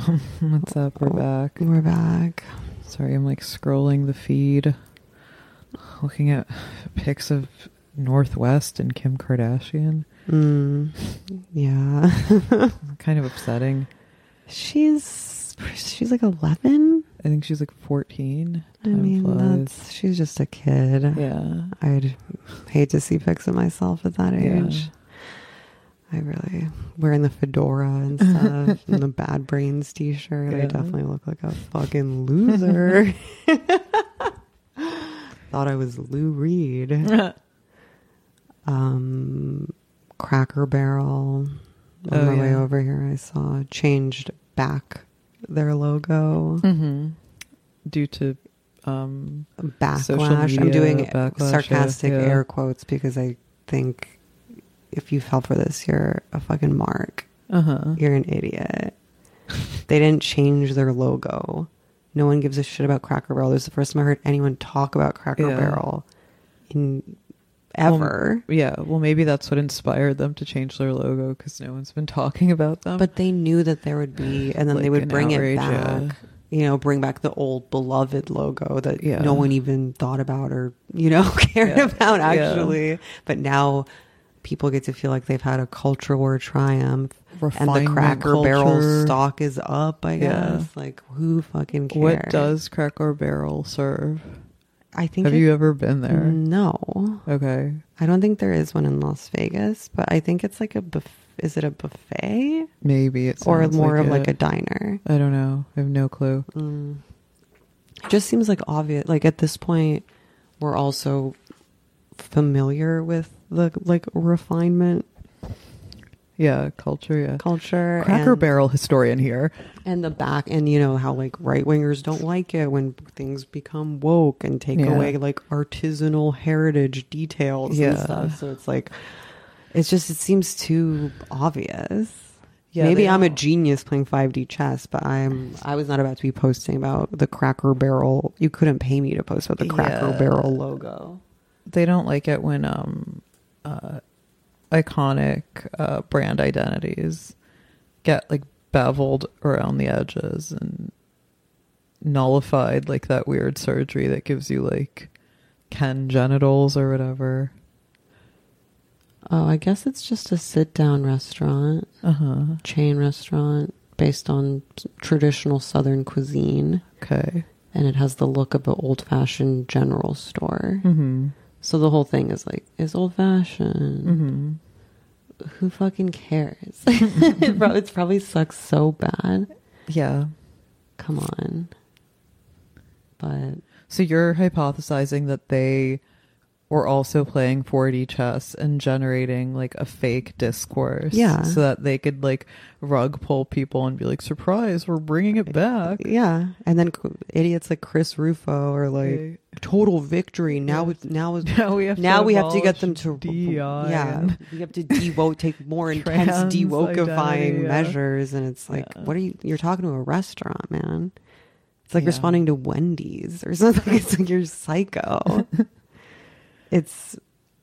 What's up? We're back. We're back. Sorry, I'm like scrolling the feed, looking at pics of Northwest and Kim Kardashian. Yeah. Kind of upsetting. She's like 11. I think she's like 14. I mean, she's just a kid. Yeah. I'd hate to see pics of myself at that age. Yeah. I really wearing the fedora and stuff and the Bad Brains t-shirt. Yeah. I definitely look like a fucking loser. Thought I was Lou Reed. Cracker Barrel. On my way over here, I saw changed back their logo due to backlash. I'm doing sarcastic air quotes because I think if you fell for this, you're a fucking mark. You're an idiot. They didn't change their logo. No one gives a shit about Cracker Barrel. This is the first time I heard anyone talk about Cracker Barrel in ever. Well, maybe that's what inspired them to change their logo, because no one's been talking about them. But they knew that there would be, and then like they would bring it back. Yeah. You know, bring back the old beloved logo that no one even thought about or, cared about actually. Yeah. But now people get to feel like they've had a culture war triumph. And the Cracker Barrel stock is up, I guess. Like, who fucking cares? What does Cracker Barrel serve? I think. Have you ever been there? No. Okay. I don't think there is one in Las Vegas, but I think it's like is it a buffet? Maybe it's or more like of like a diner. I don't know. I have no clue. It just seems like obvious. Like at this point, we're also familiar with the like refinement. Yeah, culture. Cracker Barrel historian here. And the back, and how like right wingers don't like it when things become woke and take away like artisanal heritage details and stuff. So it's like, it seems too obvious. Yeah, maybe I'm a genius playing 5D chess, but I was not about to be posting about the Cracker Barrel. You couldn't pay me to post about the Cracker Barrel logo. They don't like it when iconic brand identities get like beveled around the edges and nullified, like that weird surgery that gives you like Ken genitals or whatever. Oh, I guess it's just a sit-down restaurant, chain restaurant based on traditional Southern cuisine. Okay. And it has the look of an old-fashioned general store. So the whole thing is like, it's old-fashioned. Who fucking cares? It probably sucks so bad. Yeah. Come on. But so you're hypothesizing that they were also playing 4D chess and generating like a fake discourse. Yeah. So that they could like rug pull people and be like, surprise, we're bringing it back. Yeah. And then idiots like Chris Rufo are like, total victory. Now we have to get them to DEI. Yeah. We have to take more intense de-wokeifying measures. And it's like, what are you're talking to a restaurant, man. It's like responding to Wendy's or something. It's like you're psycho. It's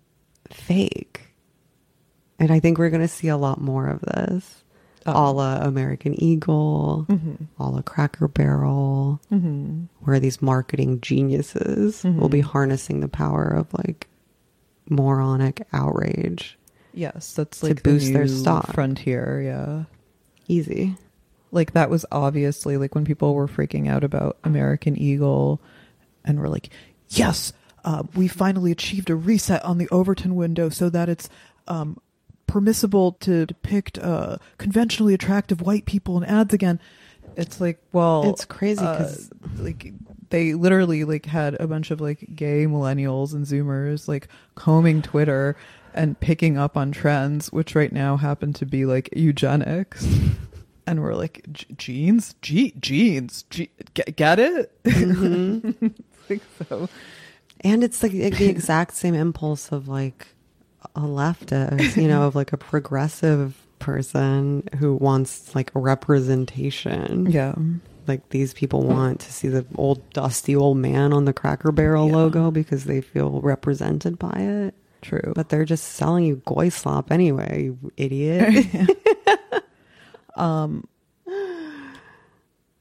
fake. And I think we're going to see a lot more of this. A la American Eagle, a la Cracker Barrel, where these marketing geniuses will be harnessing the power of like moronic outrage. Yes, that's to like boost their stock. Frontier, yeah. Easy. Like that was obviously like when people were freaking out about American Eagle and were like, yes, we finally achieved a reset on the Overton window so that it's permissible to depict conventionally attractive white people in ads again. It's like, well, it's crazy because like they literally like had a bunch of like gay millennials and Zoomers like combing Twitter and picking up on trends, which right now happen to be like eugenics. And we're like, jeans, jeans, get it? I think so. And it's like the exact same impulse of like a leftist, of like a progressive person who wants like a representation. Yeah. Like these people want to see the old dusty old man on the Cracker Barrel logo because they feel represented by it. True. But they're just selling you goy slop anyway, you idiot.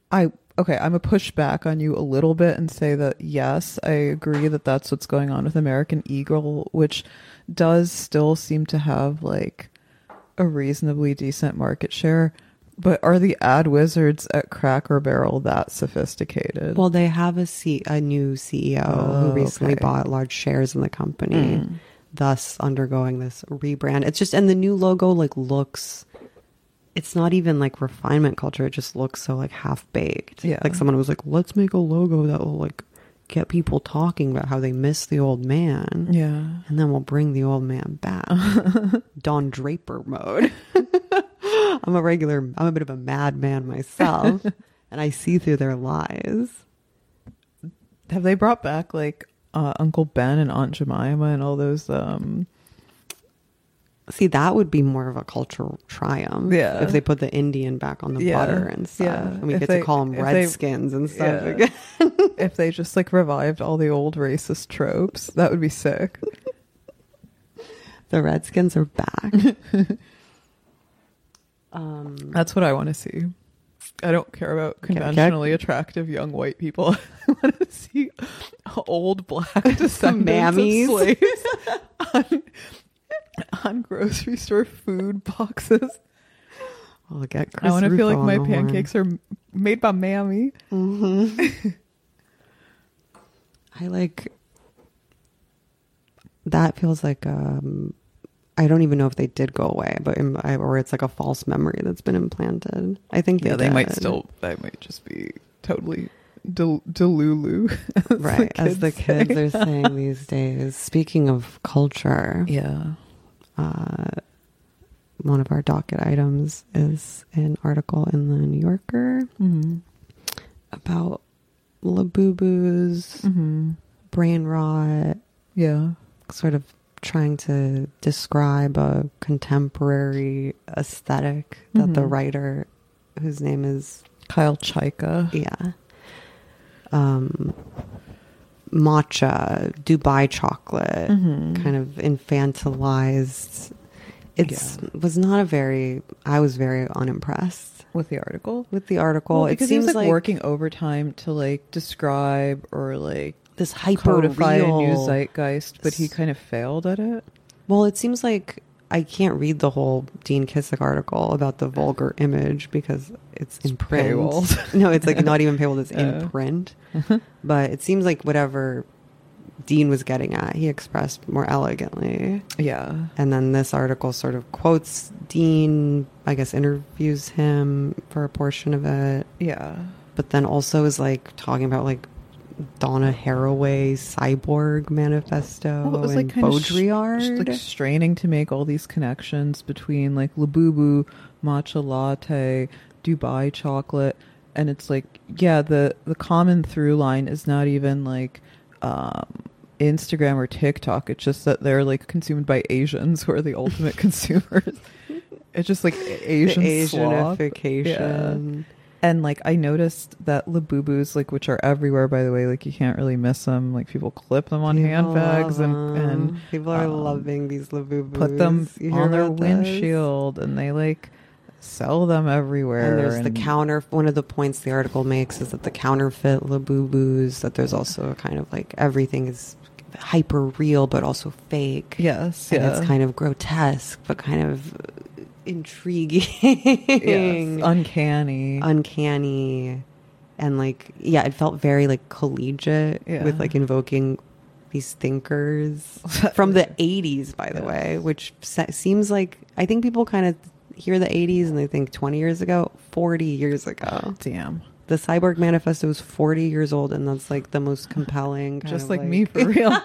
I'm a push back on you a little bit and say that yes, I agree that that's what's going on with American Eagle, which does still seem to have like a reasonably decent market share. But are the ad wizards at Cracker Barrel that sophisticated? Well, they have a new CEO who recently bought large shares in the company, thus undergoing this rebrand. It's just, and the new logo like looks, it's not even like refinement culture. It just looks so like half baked. Yeah. Like someone was like, let's make a logo that will like get people talking about how they miss the old man. Yeah. And then we'll bring the old man back. Don Draper mode. I'm a bit of a madman myself. And I see through their lies. Have they brought back like Uncle Ben and Aunt Jemima and all those See, that would be more of a cultural triumph. Yeah. If they put the Indian back on the butter and stuff. Yeah. And we get to call them Redskins and stuff again. If they just like revived all the old racist tropes, that would be sick. The Redskins are back. That's what I want to see. I don't care about conventionally attractive young white people. I want to see old black descendants of slaves on grocery store food boxes. I'll get I want to feel like my pancakes are made by Mammy. Mm-hmm. I like that. Feels like I don't even know if they did go away, but or it's like a false memory that's been implanted. I think they might just be totally delulu, right? As the kids are saying these days. Speaking of culture, yeah. One of our docket items is an article in the New Yorker about Labubu's brain rot. Yeah. Sort of trying to describe a contemporary aesthetic that the writer, whose name is Kyle Chayka. Yeah. Matcha, Dubai chocolate, kind of infantilized. I was very unimpressed with the article. Well, because it seems he was like working overtime to like describe or like this hyper-real a new zeitgeist, but he kind of failed at it. Well, it seems like I can't read the whole Dean Kissick article about the vulgar image because it's in print. Paywalled. No, it's like not even paywalled, it's in print. But it seems like whatever Dean was getting at, he expressed more elegantly. Yeah. And then this article sort of quotes Dean, I guess interviews him for a portion of it. Yeah. But then also is like talking about like Donna Haraway's Cyborg Manifesto It was and like kind Baudrillard. Like straining to make all these connections between like Labubu, matcha latte, Dubai chocolate, and it's like, yeah, the common through line is not even like Instagram or TikTok. It's just that they're like consumed by Asians who are the ultimate consumers. It's just like Asianification. Yeah. And like I noticed that Labubus, like, which are everywhere, by the way, like you can't really miss them. Like people clip them on handbags and people are loving these Labubus. Put them on their windshield and they like sell them everywhere. And there's the counter. One of the points the article makes is that the counterfeit Labubus, that there's also a kind of like everything is hyper real but also fake. Yes. And it's kind of grotesque but kind of intriguing. Yes. Uncanny. And like, yeah, it felt very like collegiate with like invoking these thinkers from the 80s, by the way, which seems like, I think people kind of hear the 80s and they think 20 years ago, 40 years ago. Damn. The Cyborg Manifesto is 40 years old, and that's like the most compelling kind just of like me, for real.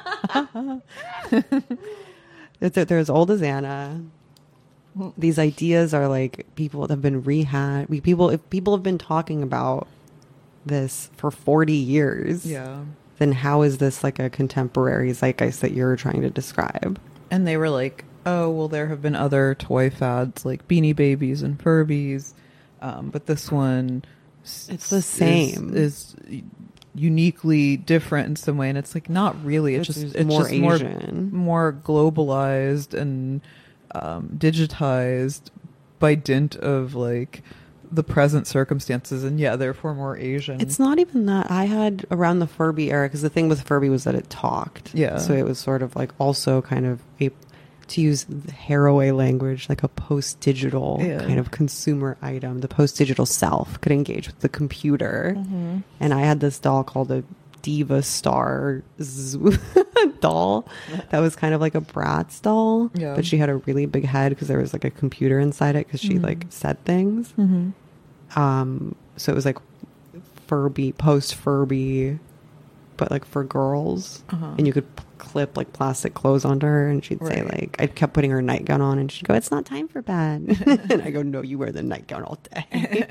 They're as old as Anna. These ideas are like people that have been rehashed. If people have been talking about this for 40 years, then how is this like a contemporary zeitgeist that you're trying to describe? And they were like, oh, well, there have been other toy fads like Beanie Babies and Furbies, but this one it's the same is uniquely different in some way, and it's like not really. It's just more Asian, more globalized and digitized by dint of like the present circumstances, and therefore more Asian. It's not even that. I had around the Furby era, because the thing with Furby was that it talked. Yeah. So it was sort of like also kind of to use the Haraway language, like a post-digital kind of consumer item. The post-digital self could engage with the computer. Mm-hmm. And I had this doll called a Diva Star doll that was kind of like a Bratz doll, but she had a really big head because there was like a computer inside it because she like said things. Mm-hmm. So it was like Furby, post Furby, but like for girls, and you could clip like plastic clothes onto her, and she'd say like, I kept putting her nightgown on, and she'd go, "It's not time for bed," and I go, "No, you wear the nightgown all day."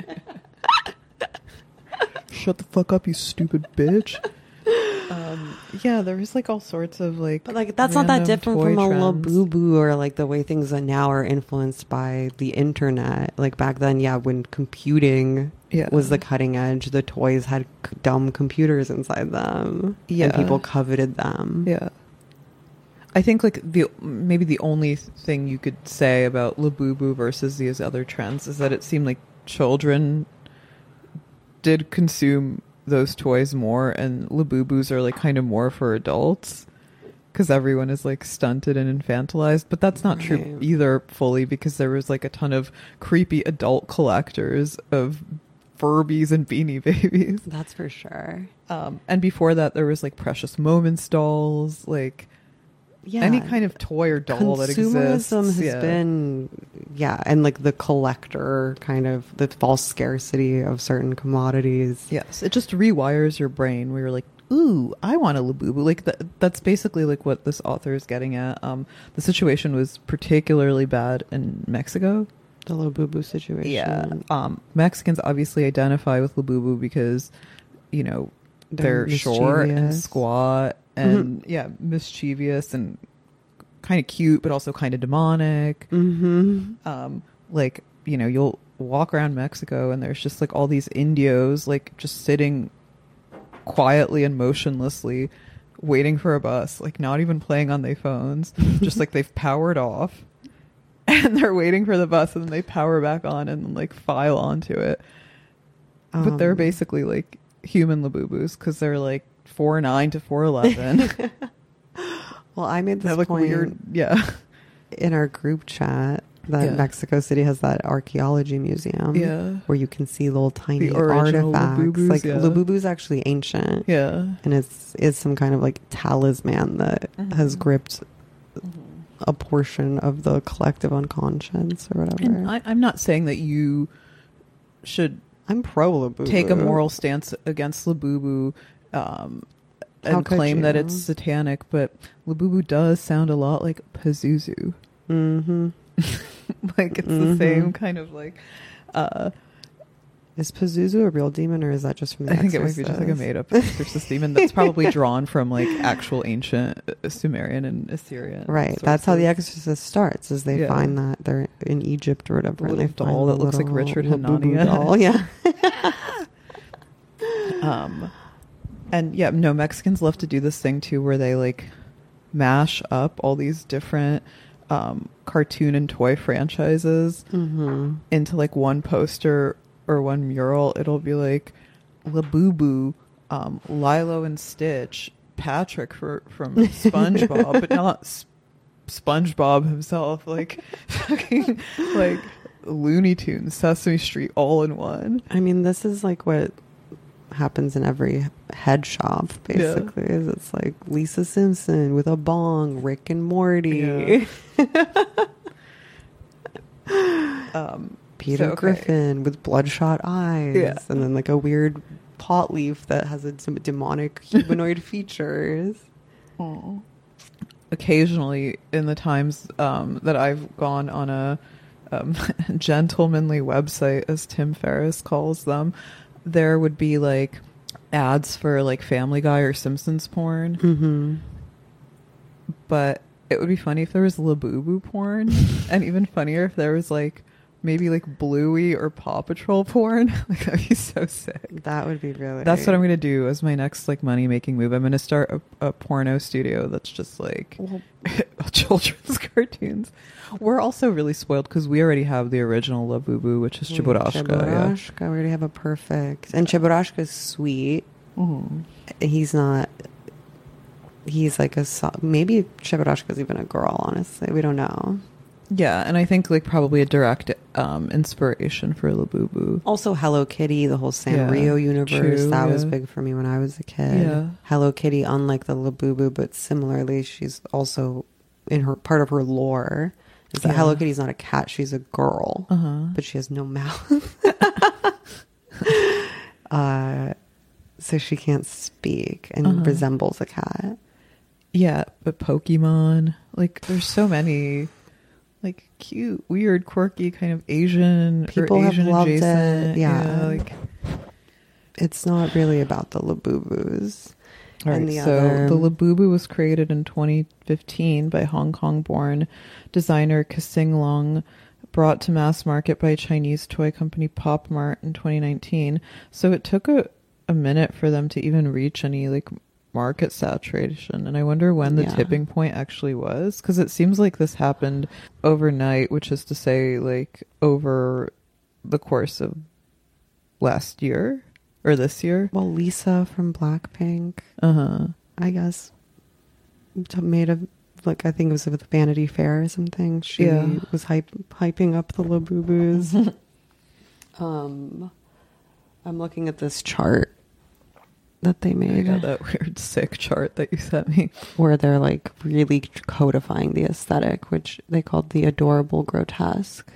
Shut the fuck up, you stupid bitch. There was like all sorts of like, but like that's not that different from a Labubu or like the way things are now are influenced by the internet. Like back then, when computing was the cutting edge, the toys had dumb computers inside them, and people coveted them. I think like maybe the only thing you could say about Labubu versus these other trends is that it seemed like children did consume those toys more, and Labubus are like kind of more for adults because everyone is like stunted and infantilized. But that's not true either fully, because there was like a ton of creepy adult collectors of Furbies and Beanie Babies. That's for sure. And before that, there was like Precious Moments dolls, like any kind of toy or doll that exists. Consumerism has been, and like the collector kind of, the false scarcity of certain commodities. Yes, it just rewires your brain where you're like, ooh, I want a Labubu. Like that's basically like what this author is getting at. The situation was particularly bad in Mexico. The Labubu situation. Mexicans obviously identify with Labubu because, they're short and squat and mischievous and kind of cute, but also kind of demonic. You'll walk around Mexico and there's just like all these indios like just sitting quietly and motionlessly waiting for a bus, like not even playing on their phones, just like they've powered off and they're waiting for the bus, and then they power back on and like file onto it. But they're basically like human Labubus because they're like 4'9" to 4'11". Well, I made this like point weird, in our group chat that Mexico City has that archaeology museum where you can see little tiny artifacts. Labubus, like Labubu's actually ancient, and is some kind of like talisman that has gripped a portion of the collective unconscious or whatever. And I'm not saying that you should. I'm pro Labubu. Take a moral stance against Labubu and claim that it's satanic, but Labubu does sound a lot like Pazuzu. Like it's the same kind of like. Is Pazuzu a real demon, or is that just from the Exorcist? I think it might be just like a made up Exorcist demon that's probably drawn from like actual ancient Sumerian and Assyrian. Right. Sources. That's how the Exorcist starts, is they find that they're in Egypt or whatever. A little doll that looks like Richard Hanania. Doll, And Mexicans love to do this thing too, where they like mash up all these different cartoon and toy franchises into like one poster or one mural. It'll be like Labubu, Lilo and Stitch, Patrick from SpongeBob, but not SpongeBob himself, like fucking like Looney Tunes, Sesame Street, all in one. I mean, this is like what happens in every head shop, basically. Is it's like Lisa Simpson with a bong, Rick and Morty. Peter Griffin with bloodshot eyes, and then like a weird pot leaf that has some demonic humanoid features. Occasionally, in the times that I've gone on a gentlemanly website, as Tim Ferriss calls them, there would be like ads for like Family Guy or Simpsons porn. But it would be funny if there was Labubu porn, and even funnier if there was like maybe like Bluey or Paw Patrol porn. Like that'd be so sick. That would be really. That's what I'm gonna do as my next like money making move. I'm gonna start a porno studio that's just like children's cartoons. We're also really spoiled because we already have the original Labubu, which is Cheburashka. Cheburashka, we already have a perfect. And Cheburashka's sweet. Mm-hmm. He's not. He's like maybe Cheburashka's even a girl. Honestly, we don't know. Yeah, and I think like probably a direct inspiration for Labubu. Also, Hello Kitty, the whole Sanrio universe that was big for me when I was a kid. Yeah. Hello Kitty, unlike the Labubu, but similarly, she's also in her part of her lore is that Hello Kitty's not a cat; she's a girl, but she has no mouth, so she can't speak and resembles a cat. Yeah, but Pokemon, like, there's so many. Like cute, weird, quirky, kind of Asian people or Asian have loved adjacent. It. Yeah, like it's not really about the Labubus. All right, so the Labubu was created in 2015 by Hong Kong-born designer Kassing Long, brought to mass market by Chinese toy company Pop Mart in 2019. So it took a minute for them to even reach any like market saturation, and I wonder when the tipping point actually was, because it seems like this happened overnight, which is to say like over the course of last year or this year. Well, Lisa from Blackpink, I guess, made a like, I think it was with Vanity Fair or something. She was hyping up the Labubus. I'm looking at this chart that they made. I got that weird sick chart that you sent me, where they're like really codifying the aesthetic, which they called the adorable grotesque.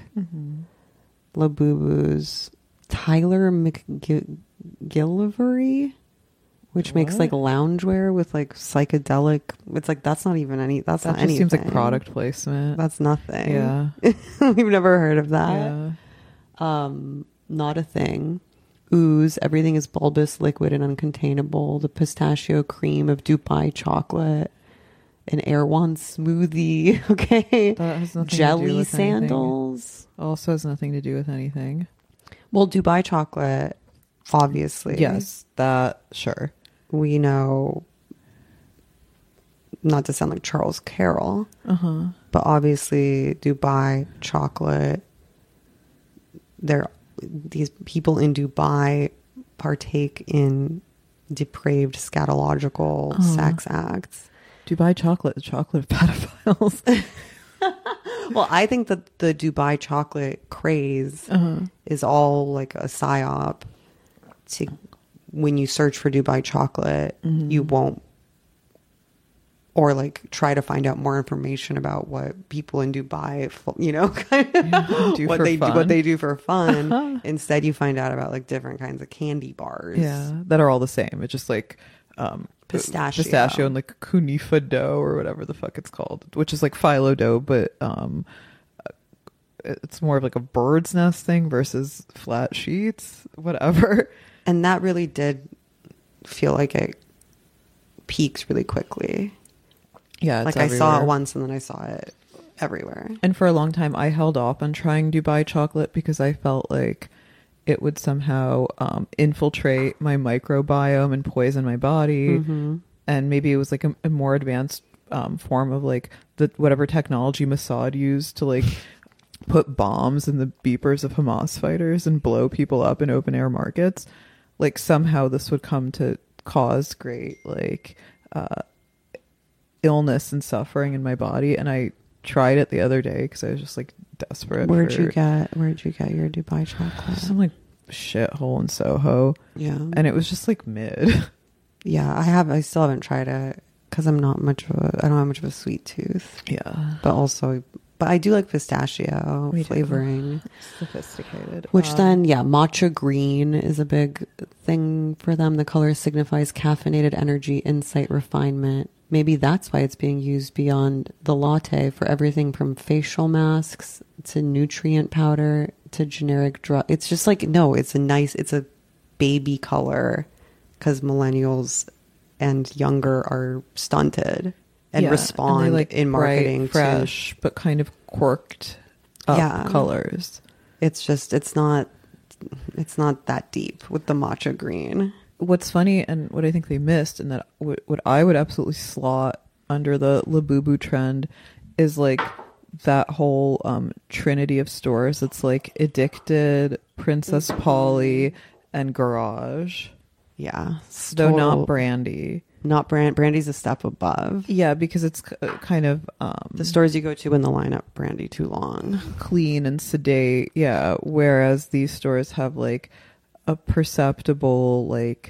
Labubus. Tyler McGillivray, which makes like loungewear with like psychedelic. It's like that's not even any. That's not anything. Seems like product placement. That's nothing. Yeah, we've never heard of that. Yeah. Not a thing. Ooze, everything is bulbous, liquid, and uncontainable. The pistachio cream of Dubai chocolate, an Erewhon smoothie. Okay, that has nothing jelly to do with sandals. Anything. Also has nothing to do with anything. Well, Dubai chocolate, obviously. Yes, that sure. We know. Not to sound like Charles Carroll, but obviously Dubai chocolate. These people in Dubai partake in depraved scatological sex acts. Dubai chocolate, the chocolate of pedophiles. Well, I think that the Dubai chocolate craze is all like a psyop. To when you search for Dubai chocolate, you won't, or like try to find out more information about what people in Dubai, kind of what they do for fun. Instead, you find out about like different kinds of candy bars. Yeah, that are all the same. It's just like pistachio and like kunifa dough or whatever the fuck it's called, which is like phyllo dough, but it's more of like a bird's nest thing versus flat sheets, whatever. And that really did feel like it peaked really quickly. Yeah, it's like everywhere. I saw it once and then I saw it everywhere. And for a long time, I held off on trying Dubai chocolate because I felt like it would somehow infiltrate my microbiome and poison my body. And maybe it was like a more advanced form of like the whatever technology Mossad used to like put bombs in the beepers of Hamas fighters and blow people up in open air markets. Like somehow this would come to cause great like illness and suffering in my body. And I tried it the other day because I was just like desperate. Where'd you get your Dubai chocolate? Some like shithole in Soho. Yeah. And it was just like mid. Yeah, I still haven't tried it because I don't have much of a sweet tooth. Yeah. But I do like pistachio flavoring. Sophisticated. Which matcha green is a big thing for them. The color signifies caffeinated energy, insight, refinement. Maybe that's why it's being used beyond the latte for everything from facial masks to nutrient powder to generic drug. It's just like, no, it's a baby color because millennials and younger are stunted and respond and they like in marketing bright, fresh, but kind of quirked up colors. It's just, it's not that deep with the matcha green. What's funny and what I think they missed, and that what I would absolutely slot under the Labubu trend is like that whole trinity of stores. It's like Addicted, Princess Polly, and Garage. Yeah. Though not Brandy. Not Brandy's a step above. Yeah, because it's kind of the stores you go to in the lineup, Brandy too long, clean and sedate. Yeah, whereas these stores have like a perceptible like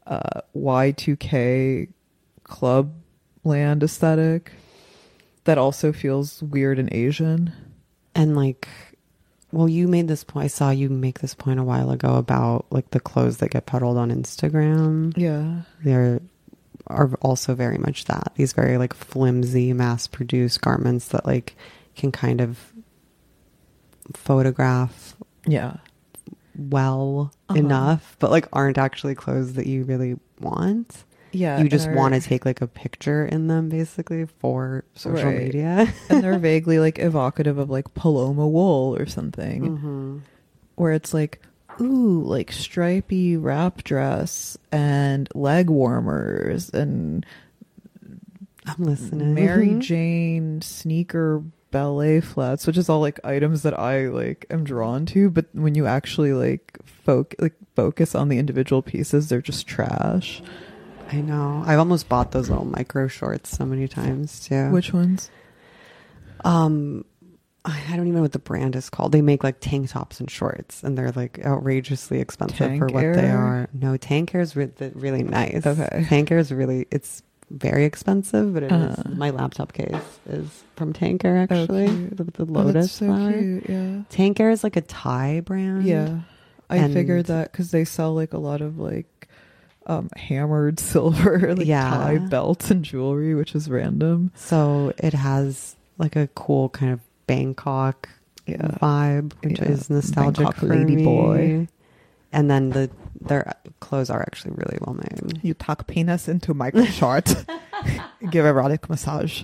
Y2K club land aesthetic that also feels weird and Asian. And like, well, you made this point. I saw you make this point a while ago about like the clothes that get peddled on Instagram. Yeah, they're are also very much that. These very like flimsy, mass-produced garments that like can kind of photograph. Yeah. Well enough, but like aren't actually clothes that you really want. Yeah, you just want to take like a picture in them basically for social media. And they're vaguely like evocative of like Paloma wool or something, where it's like, ooh, like stripy wrap dress and leg warmers and I'm listening. Mary Jane sneaker ballet flats, which is all like items that I like am drawn to, but when you actually like focus on the individual pieces, they're just trash. I know. I've almost bought those little micro shorts so many times too. Which ones? I don't even know what the brand is called. They make like tank tops and shorts, and they're like outrageously expensive for what they are. No, Tank Air is really nice. Okay. Tank Air is it's very expensive, but it is, my laptop case is from Tank Air actually. The lotus flower. Cute, yeah. Tank Air is like a Thai brand. Yeah. I figured that because they sell like a lot of like hammered silver like Thai belts and jewelry, which is random. So it has like a cool kind of Bangkok vibe, which is nostalgic Bangkok for lady me. Boy. And then their clothes are actually really well made. You tuck penis into micro short, give erotic massage.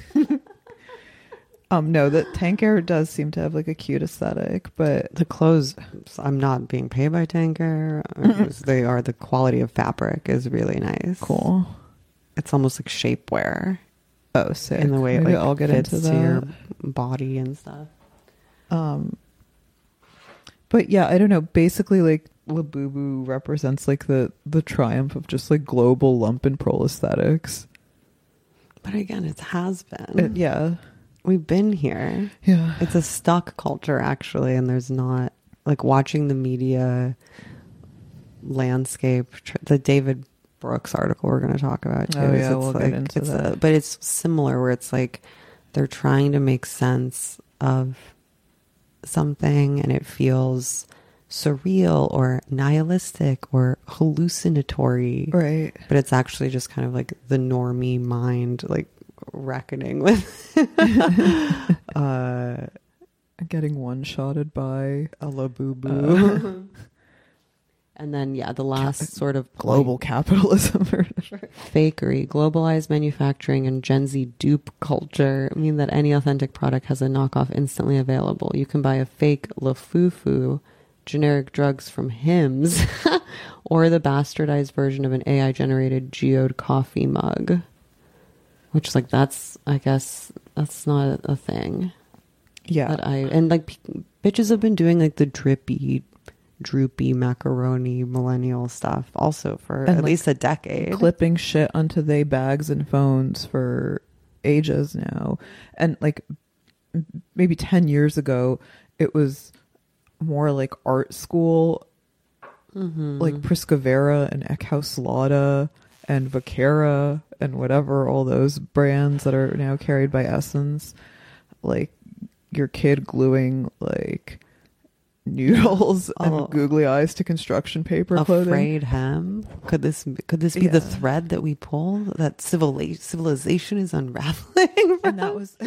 No, the Tank Air does seem to have like a cute aesthetic, but the clothes, I'm not being paid by Tank Air. They are, the quality of fabric is really nice. Cool. It's almost like shapewear. Oh, sick. In the way Maybe it like I'll get fits into that. to your body and stuff. But yeah, I don't know. Basically, like Labubu represents like the triumph of just like global lumpenprole aesthetics. But again, it has been. Yeah. We've been here. Yeah. It's a stuck culture, actually, and there's not, like, watching the media landscape, the David Brooks article we're going to talk about, too. Oh, yeah, we'll like, get into that. But it's similar, where it's like they're trying to make sense of something, and it feels surreal or nihilistic or hallucinatory. Right. But it's actually just kind of like the normie mind, like, reckoning with getting one-shotted by a Labubu. And then the last sort of global capitalism fakery, globalized manufacturing, and Gen Z dupe culture mean that any authentic product has a knockoff instantly available. You can buy a fake Lafufu, generic drugs from Hims, or the bastardized version of an AI generated geode coffee mug. Which, like, I guess that's not a thing. Yeah. And like, bitches have been doing like the drippy, droopy macaroni millennial stuff also for at least a decade. Clipping shit onto they bags and phones for ages now. And like, maybe 10 years ago, it was more like art school, like Prisca Vera and Eckhouse Lotta and Vaquera and whatever, all those brands that are now carried by Essence, like your kid gluing like noodles and googly eyes to construction paper clothing. Afraid hem. Could this be the thread that we pull, that civilization is unraveling? And that was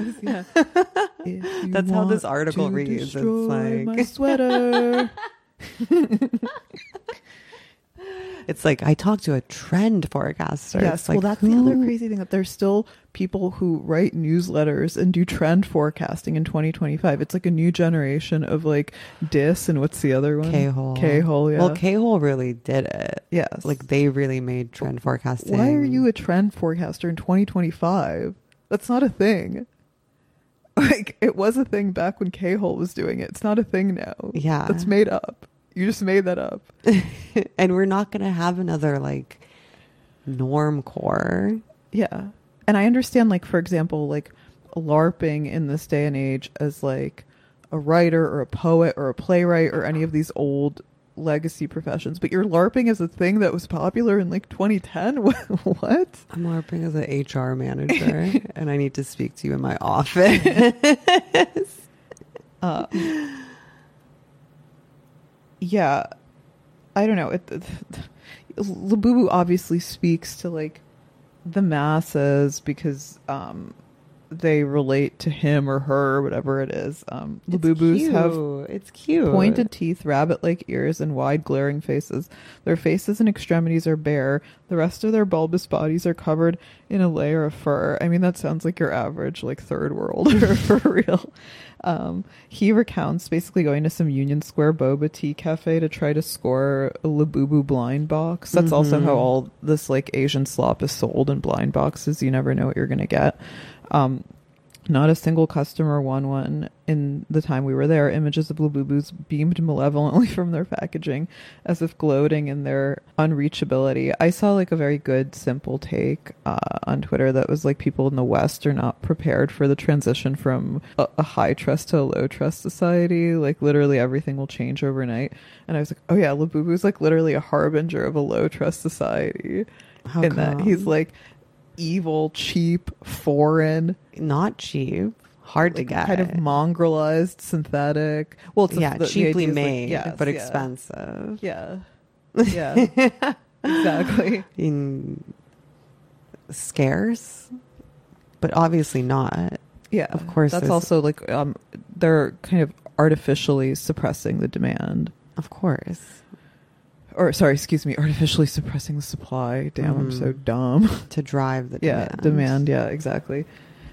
That's how this article reads. It's like my sweater. It's like, I talked to a trend forecaster. Yes, like, well, that's the other crazy thing, that there's still people who write newsletters and do trend forecasting in 2025. It's like a new generation of like Dis, and what's the other one? K-Hole. K-Hole, yeah. Well, K-Hole really did it. Yes. Like, they really made trend forecasting. Why are you a trend forecaster in 2025? That's not a thing. Like, it was a thing back when K-Hole was doing it. It's not a thing now. Yeah. That's made up. You just made that up. And we're not going to have another, like, normcore. Yeah. And I understand, like, for example, like, LARPing in this day and age as, like, a writer or a poet or a playwright or any of these old legacy professions. But you're LARPing as a thing that was popular in, like, 2010? What? I'm LARPing as an HR manager, and I need to speak to you in my office. Yeah, I don't know. Labubu obviously speaks to like the masses because they relate to him or her, whatever it is. Labubus It's cute. Pointed teeth, rabbit-like ears, and wide glaring faces. Their faces and extremities are bare. The rest of their bulbous bodies are covered in a layer of fur. I mean, that sounds like your average like third worlder for real. He recounts basically going to some Union Square boba tea cafe to try to score a Labubu blind box. That's also how all this like Asian slop is sold in blind boxes. You never know what you're going to get. Not a single customer won one in the time we were there. Images of Labubus beamed malevolently from their packaging as if gloating in their unreachability. I saw like a very good simple take on Twitter that was like, people in the West are not prepared for the transition from a high trust to a low trust society. Like literally everything will change overnight. And I was like, oh yeah, Labubu's like literally a harbinger of a low trust society. How in come? that he's like evil, cheap, foreign, not cheap, hard like to get, kind of mongrelized, synthetic. Well, it's cheaply made, like, yes, but expensive. Yeah, yeah, exactly. Scarce, but obviously not. Yeah, of course. That's also like they're kind of artificially suppressing the demand. Of course. Or sorry, excuse me, artificially suppressing the supply. Damn, I'm so dumb. To drive the demand. Yeah, demand. Yeah, exactly.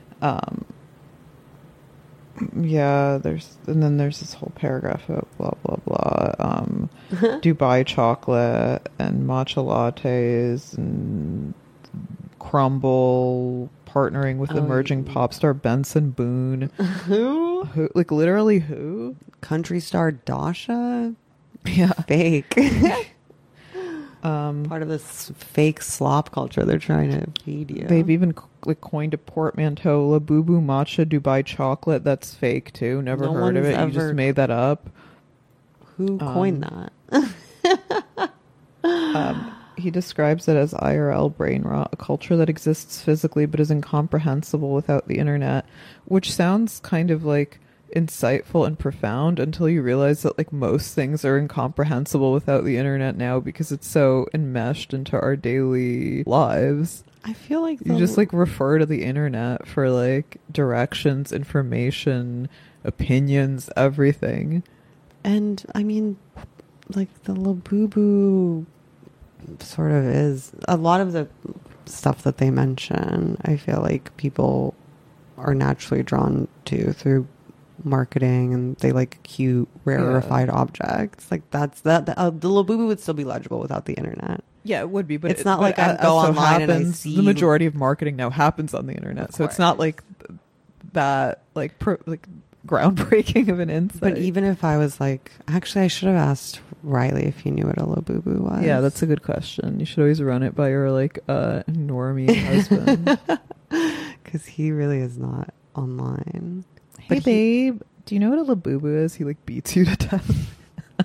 Yeah, there's this whole paragraph of blah blah blah. Dubai chocolate and matcha lattes and crumble partnering with emerging pop star Benson Boone. Who? Like literally who? Country star Dasha. Yeah, fake. Part of this fake slop culture they're trying to feed you. They've even like coined a portmanteau, Labubu matcha Dubai chocolate. That's fake too. Never heard of it. You just made that up. Who coined that? He describes it as IRL brain rot, a culture that exists physically but is incomprehensible without the internet, which sounds kind of like insightful and profound until you realize that like most things are incomprehensible without the internet now because it's so enmeshed into our daily lives. I feel like you just like refer to the internet for like directions, information, opinions, everything. And I mean, like the Labubu sort of is a lot of the stuff that they mention. I feel like people are naturally drawn to through marketing, and they like cute rarefied objects like that's the Labubu would still be legible without the internet. Yeah, it would be, but it's not like I go online and I see the majority of marketing now happens on the internet, so it's not like that like groundbreaking of an insight. But even if I was like, actually I should have asked Riley if he knew what a Labubu was. Yeah, that's a good question. You should always run it by your like normie husband because he really is not online. Hey babe, do you know what a Labubu is? He like beats you to death.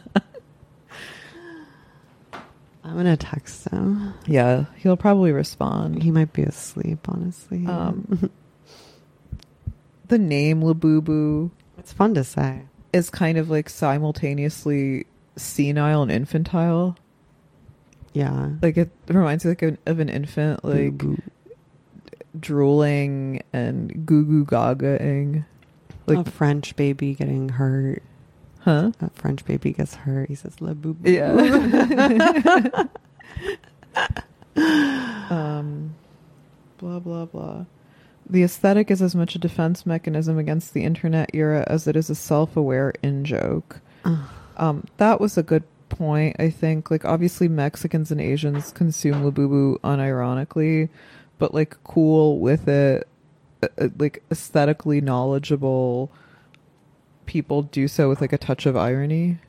I'm gonna text him. Yeah, he'll probably respond. He might be asleep, honestly. The name Labubu, it's fun to say, is kind of like simultaneously senile and infantile. Yeah, like it reminds me like of an infant, like drooling and goo goo gagaing. Like a French baby getting hurt. Huh? A French baby gets hurt. He says, Labubu. Yeah. Blah, blah, blah. The aesthetic is as much a defense mechanism against the internet era as it is a self-aware in-joke. That was a good point, I think. Like, obviously Mexicans and Asians consume Labubu unironically, but like cool with it, like aesthetically knowledgeable people do so with like a touch of irony.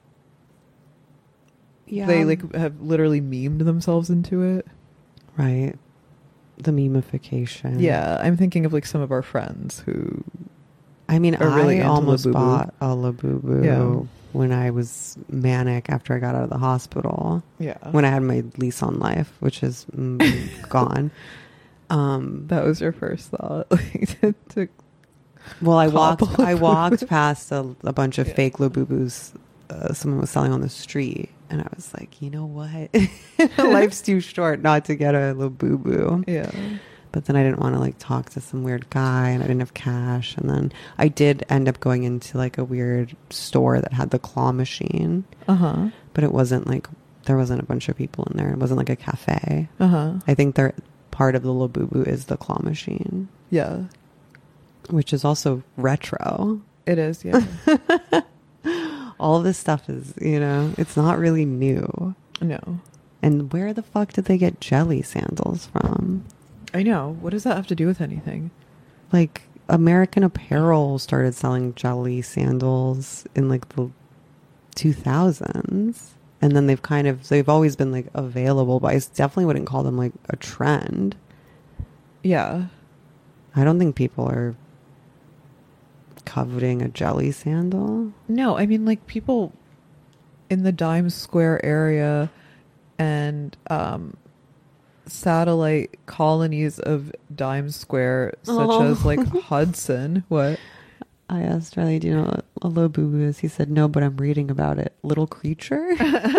Yeah. They like have literally memed themselves into it. Right. The memification. Yeah, I'm thinking of like some of our friends who I mean, are really I almost Labubu. bought a Labubu when I was manic after I got out of the hospital. Yeah. When I had my lease on life, which is gone. That was your first thought. Well, I Labubu. walked past a bunch of fake Labubus someone was selling on the street, and I was like, you know what? Life's too short not to get a Labubu. Yeah. But then I didn't want to like talk to some weird guy, and I didn't have cash. And then I did end up going into like a weird store that had the claw machine. But it wasn't like, there wasn't a bunch of people in there. It wasn't like a cafe. I think part of the Labubu is the claw machine. Yeah. Which is also retro. It is, yeah. All of this stuff is, you know, it's not really new. No. And where the fuck did they get jelly sandals from? I know. What does that have to do with anything? Like, American Apparel started selling jelly sandals in like the 2000s. And then they've always been like available, but I definitely wouldn't call them like a trend. Yeah. I don't think people are coveting a jelly sandal. No, I mean, like, people in the Dimes Square area and satellite colonies of Dimes Square, such as like Hudson. What? I asked Riley, do you know what a Labubu is? He said, no, but I'm reading about it. Little creature?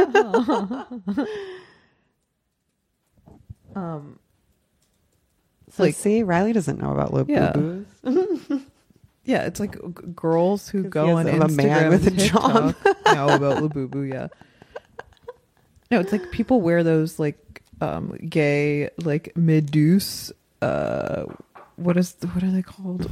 So like, see, Riley doesn't know about Labubus. Yeah, it's like girls who go on a Instagram man with a TikTok job. know about Labubu. Yeah. No, it's like people wear those like gay like Meduse. What are they called?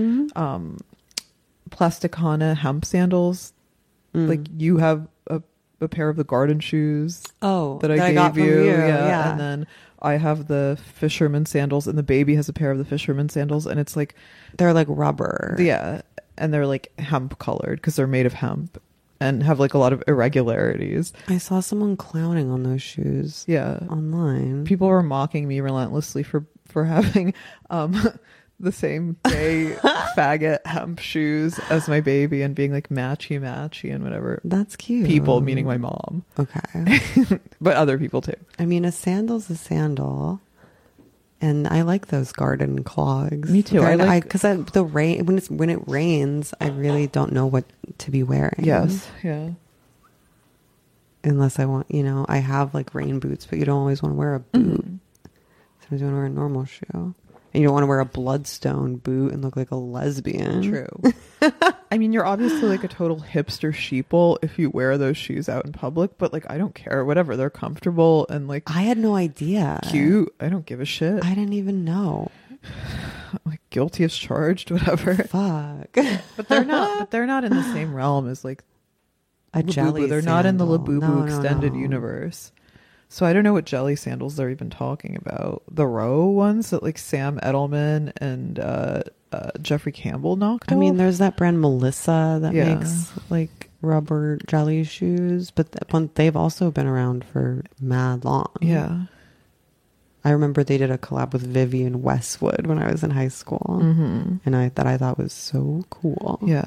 Plasticana hemp sandals. Like, you have a pair of the garden shoes. That I got gave from you. you. Yeah, and then I have the fisherman sandals, and the baby has a pair of the fisherman sandals, and it's like they're like rubber. Yeah, and they're like hemp colored because they're made of hemp and have like a lot of irregularities. I saw someone clowning on those shoes. Yeah, online. People were mocking me relentlessly for having the same gay faggot hemp shoes as my baby and being like matchy and whatever. That's cute. People, meaning my mom. Okay. But other people too. I mean, a sandal's a sandal. And I like those garden clogs. Me too. Because the rain, when it rains, I really don't know what to be wearing. Yes. Yeah. Unless I want, I have like rain boots, but you don't always want to wear a boot. Sometimes you want to wear a normal shoe. And you don't want to wear a bloodstone boot and look like a lesbian. True. I mean, you're obviously like a total hipster sheeple if you wear those shoes out in public, but like, I don't care. Whatever. They're comfortable and like... I had no idea. Cute. I don't give a shit. I didn't even know. Like, guilty as charged, whatever. Fuck. But they're not in the same realm as like a Labubu. jelly They're sandal. not in the Labubu No, extended universe. So I don't know what jelly sandals they're even talking about. The Row ones that like Sam Edelman and Jeffrey Campbell knocked I off? mean, there's that brand Melissa that makes like rubber jelly shoes, but they've also been around for mad long. Yeah. I remember they did a collab with Vivienne Westwood when I was in high school, and I thought was so cool. Yeah.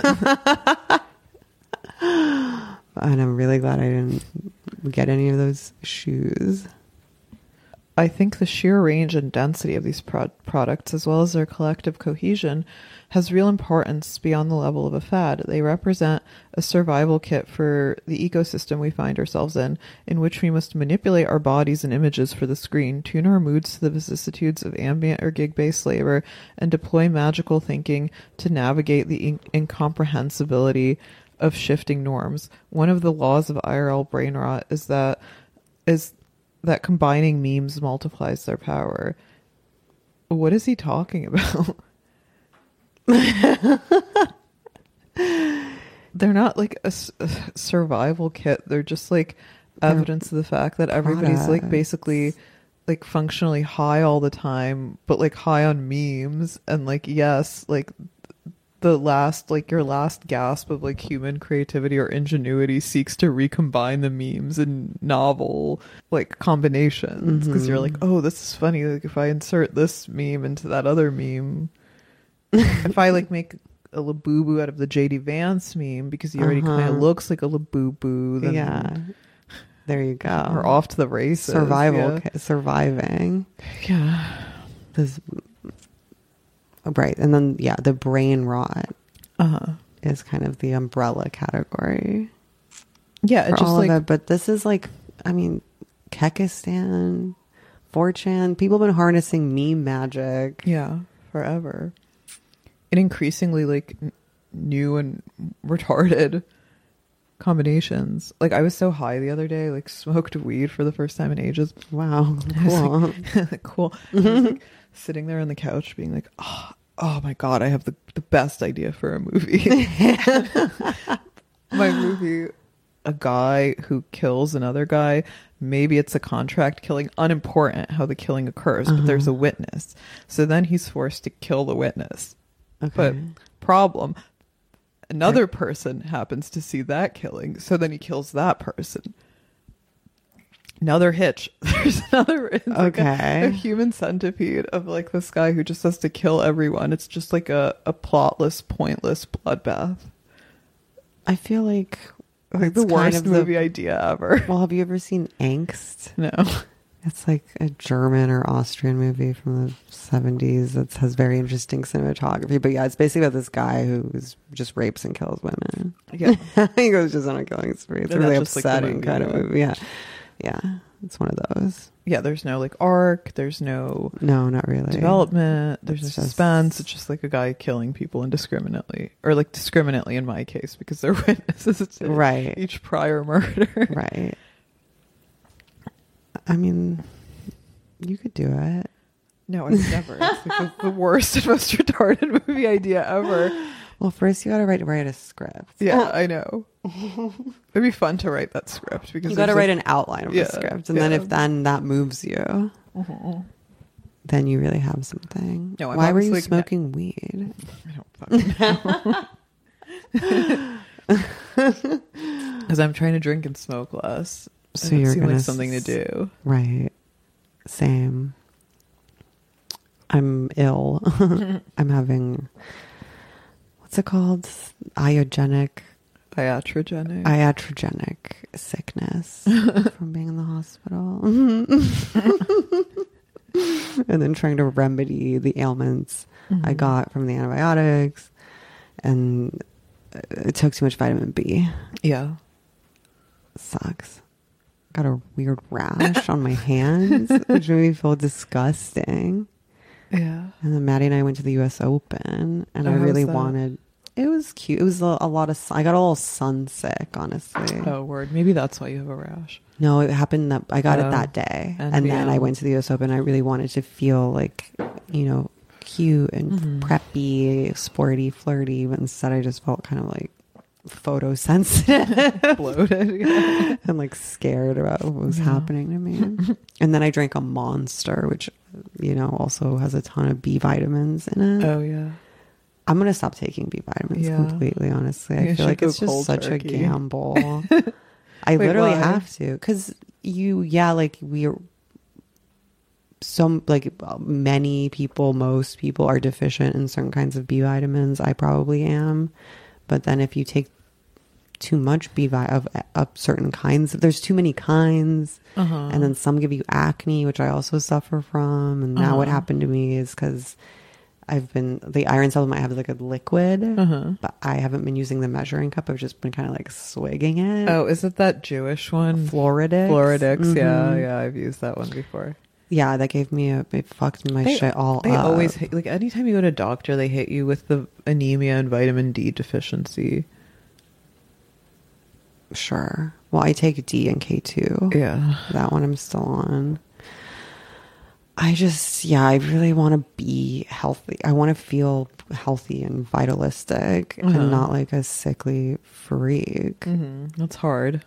And I'm really glad I didn't get any of those shoes. I think the sheer range and density of these products, as well as their collective cohesion, has real importance beyond the level of a fad. They represent a survival kit for the ecosystem we find ourselves in which we must manipulate our bodies and images for the screen, tune our moods to the vicissitudes of ambient or gig-based labor, and deploy magical thinking to navigate the incomprehensibility of shifting norms. One of the laws of IRL brain rot is that combining memes multiplies their power. What is he talking about? They're not like a survival kit. They're just like evidence of the fact that everybody's like basically like functionally high all the time, but like high on memes. And like, yes, like the last, like your last gasp of like human creativity or ingenuity seeks to recombine the memes in novel like combinations, because you're like, oh, this is funny, like if I insert this meme into that other meme, if I like make a Labubu out of the JD Vance meme because he already kind of looks like a Labubu, then yeah, there you go, we're off to the races. Surviving, yeah. This, right. And then the brain rot is kind of the umbrella category, yeah, it's just like of it. But this is like, I mean, Kekistan, 4chan, people have been harnessing meme magic forever in increasingly like new and retarded combinations. Like I was so high the other day, like smoked weed for the first time in ages. Wow, cool. Cool. I was like sitting there on the couch being like, oh my god, I have the best idea for a movie. My movie, a guy who kills another guy, maybe it's a contract killing, unimportant how the killing occurs, but there's a witness, so then he's forced to kill the witness. But problem, another person happens to see that killing, so then he kills that person. Another hitch. There's another, it's like a human centipede of like this guy who just has to kill everyone. It's just like a plotless, pointless bloodbath. I feel like the worst movie idea ever. Well, have you ever seen Angst? No. It's like a German or Austrian movie from the 70s that has very interesting cinematography. But yeah, it's basically about this guy who just rapes and kills women. Yeah. He goes just on a killing spree. It's a really upsetting like kind of movie. Yeah. Yeah. It's one of those. Yeah, there's no like arc. There's no not really development. There's no suspense. It's just like a guy killing people indiscriminately, or like discriminately in my case because they're witnesses to each prior murder. Right. I mean, you could do it. No, I would never. It's like the worst and most retarded movie idea ever. Well, first you got to write a script. Yeah, I know. It'd be fun to write that script because you got to write an outline of the script, and then if that moves you, then you really have something. No, why were you smoking weed? I don't fucking know. Because I'm trying to drink and smoke less. So you're seems like something to do, right? Same. I'm ill. I'm having, what's it called? Iatrogenic sickness from being in the hospital, and then trying to remedy the ailments I got from the antibiotics, and it took too much vitamin B. Yeah, it sucks. Got a weird rash on my hands, which made me feel disgusting. Yeah. And then Maddie and I went to the US Open, and I really wanted. It was cute. It was a lot of sun. I got a little sun sick, honestly. Oh, word. Maybe that's why you have a rash. No, it happened that I got it that day, and then I went to the US Open. I really wanted to feel like, cute and preppy, sporty, flirty, but instead I just felt kind of like photosensitive, bloated, and like scared about what was happening to me. And then I drank a Monster, which also has a ton of B vitamins in it. Oh yeah, I'm gonna stop taking B vitamins completely. Honestly, I feel like it's just such a gamble. I literally have to, because many people, most people are deficient in certain kinds of B vitamins. I probably am. But then if you take too much of certain kinds, there's too many kinds, and then some give you acne, which I also suffer from. And now what happened to me is because the iron supplement I have is like a liquid, but I haven't been using the measuring cup. I've just been kind of like swigging it. Oh, is it that Jewish one? Floridix. Yeah, I've used that one before. Yeah, that gave me it fucked my shit all up. They always hit, like anytime you go to a doctor, they hit you with the anemia and vitamin D deficiency. Sure. Well, I take D and K2. Yeah. That one I'm still on. I really want to be healthy. I want to feel healthy and vitalistic and not like a sickly freak. That's hard.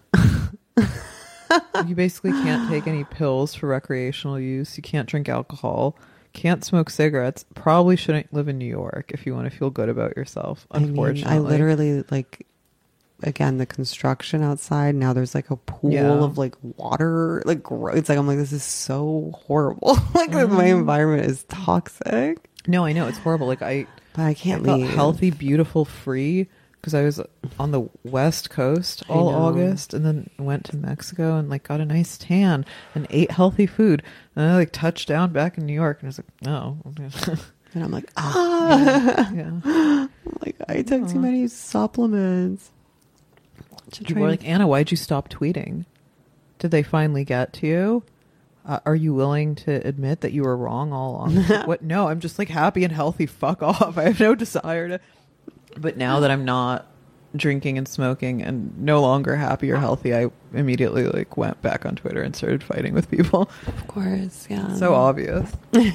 You basically can't take any pills for recreational use. You can't drink alcohol. Can't smoke cigarettes. Probably shouldn't live in New York if you want to feel good about yourself. Unfortunately, I literally like, again, the construction outside. Now there's like a pool of like water. Like it's like I'm like, this is so horrible. Like my environment is toxic. No, I know it's horrible. Like but I can't felt leave. healthy, beautiful, free. Because I was on the West Coast all August and then went to Mexico and like got a nice tan and ate healthy food. And I like touched down back in New York and I was like, oh. And I'm like, Yeah. Like I took too many supplements. People were like, Anna, why'd you stop tweeting? Did they finally get to you? Are you willing to admit that you were wrong all along? What? No, I'm just like happy and healthy. Fuck off. I have no desire to. But now that I'm not drinking and smoking and no longer happy or healthy, I immediately like went back on Twitter and started fighting with people. Of course, yeah. So obvious. I'm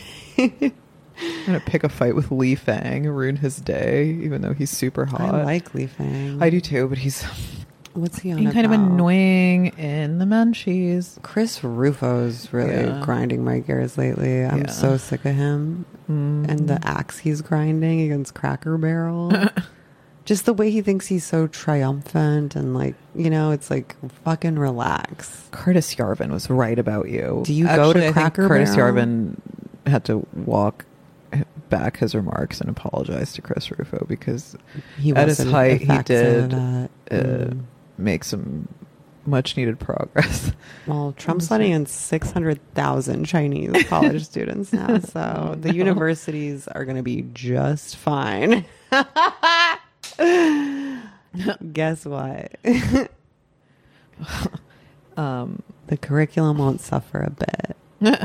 gonna pick a fight with Lee Fang, ruin his day, even though he's super hot. I like Lee Fang. I do too, but he's kind of annoying in the munchies. Chris Rufo's really grinding my gears lately. I'm so sick of him. And the axe he's grinding against Cracker Barrel. Just the way he thinks he's so triumphant and like, it's like fucking relax. Curtis Yarvin was right about you. Do you go to Cracker Barrel? Curtis Yarvin had to walk back his remarks and apologize to Chris Rufo because at his height he did make some much needed progress. Well, Trump's letting in 600,000 Chinese college students now, so the universities are going to be just fine. Guess what? The curriculum won't suffer a bit.